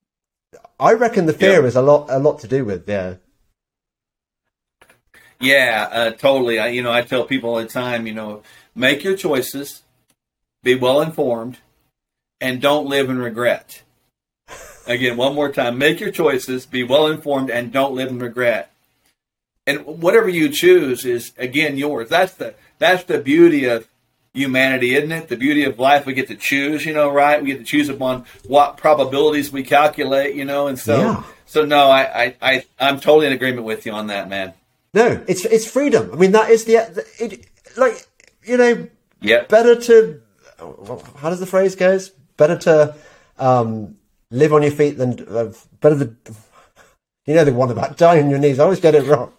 I reckon the fear yeah. is a lot a lot to do with, yeah. Yeah, uh, totally. I, you know, I tell people all the time, you know, make your choices, be well informed, and don't live in regret. Again, one more time, make your choices, be well informed, and don't live in regret. And whatever you choose is, again, yours. That's the that's the beauty of humanity, isn't it? The beauty of life, we get to choose, you know, right? We get to choose upon what probabilities we calculate, you know. And so, yeah. so no, I, I, I, I'm totally in agreement with you on that, man. No, it's it's freedom. I mean, that is the, it, like, you know, yep. better to, how does the phrase goes? Better to um, live on your feet than, uh, better to, you know, the one about dying on your knees. I always get it wrong.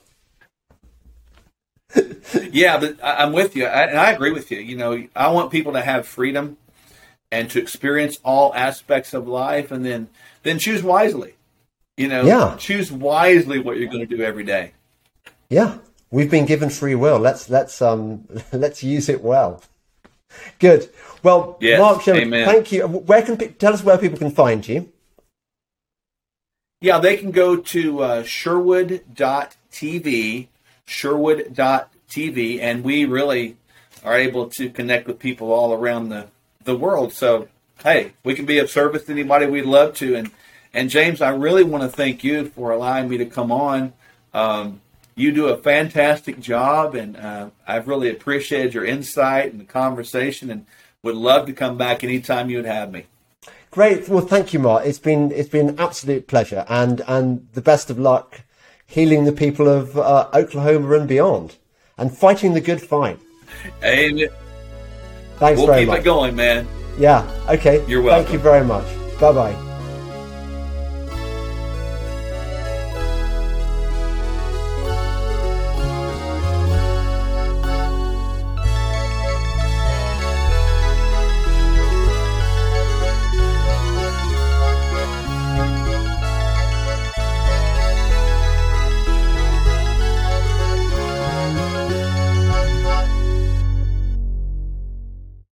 Yeah, but I'm with you, I, and I agree with you. You know, I want people to have freedom and to experience all aspects of life, and then then choose wisely. You know, yeah. choose wisely what you're going to do every day. Yeah, we've been given free will. Let's let's um let's use it well. Good. Well, yes, Mark, amen. Thank you. Where can tell us where people can find you? Yeah, they can go to uh, Sherwood dot T V. Sherwood dot T V, and we really are able to connect with people all around the, the world. So, hey, we can be of service to anybody. We'd love to. And, and James, I really want to thank you for allowing me to come on. Um, you do a fantastic job, and uh, I've really appreciated your insight and the conversation, and would love to come back anytime you would have me. Great. Well, thank you, Mark. It's been it's been an absolute pleasure, and and the best of luck healing the people of uh, Oklahoma and beyond, and fighting the good fight. Amen. Thanks we'll very much. We'll keep it going, man. Yeah. Okay. You're welcome. Thank you very much. Bye bye.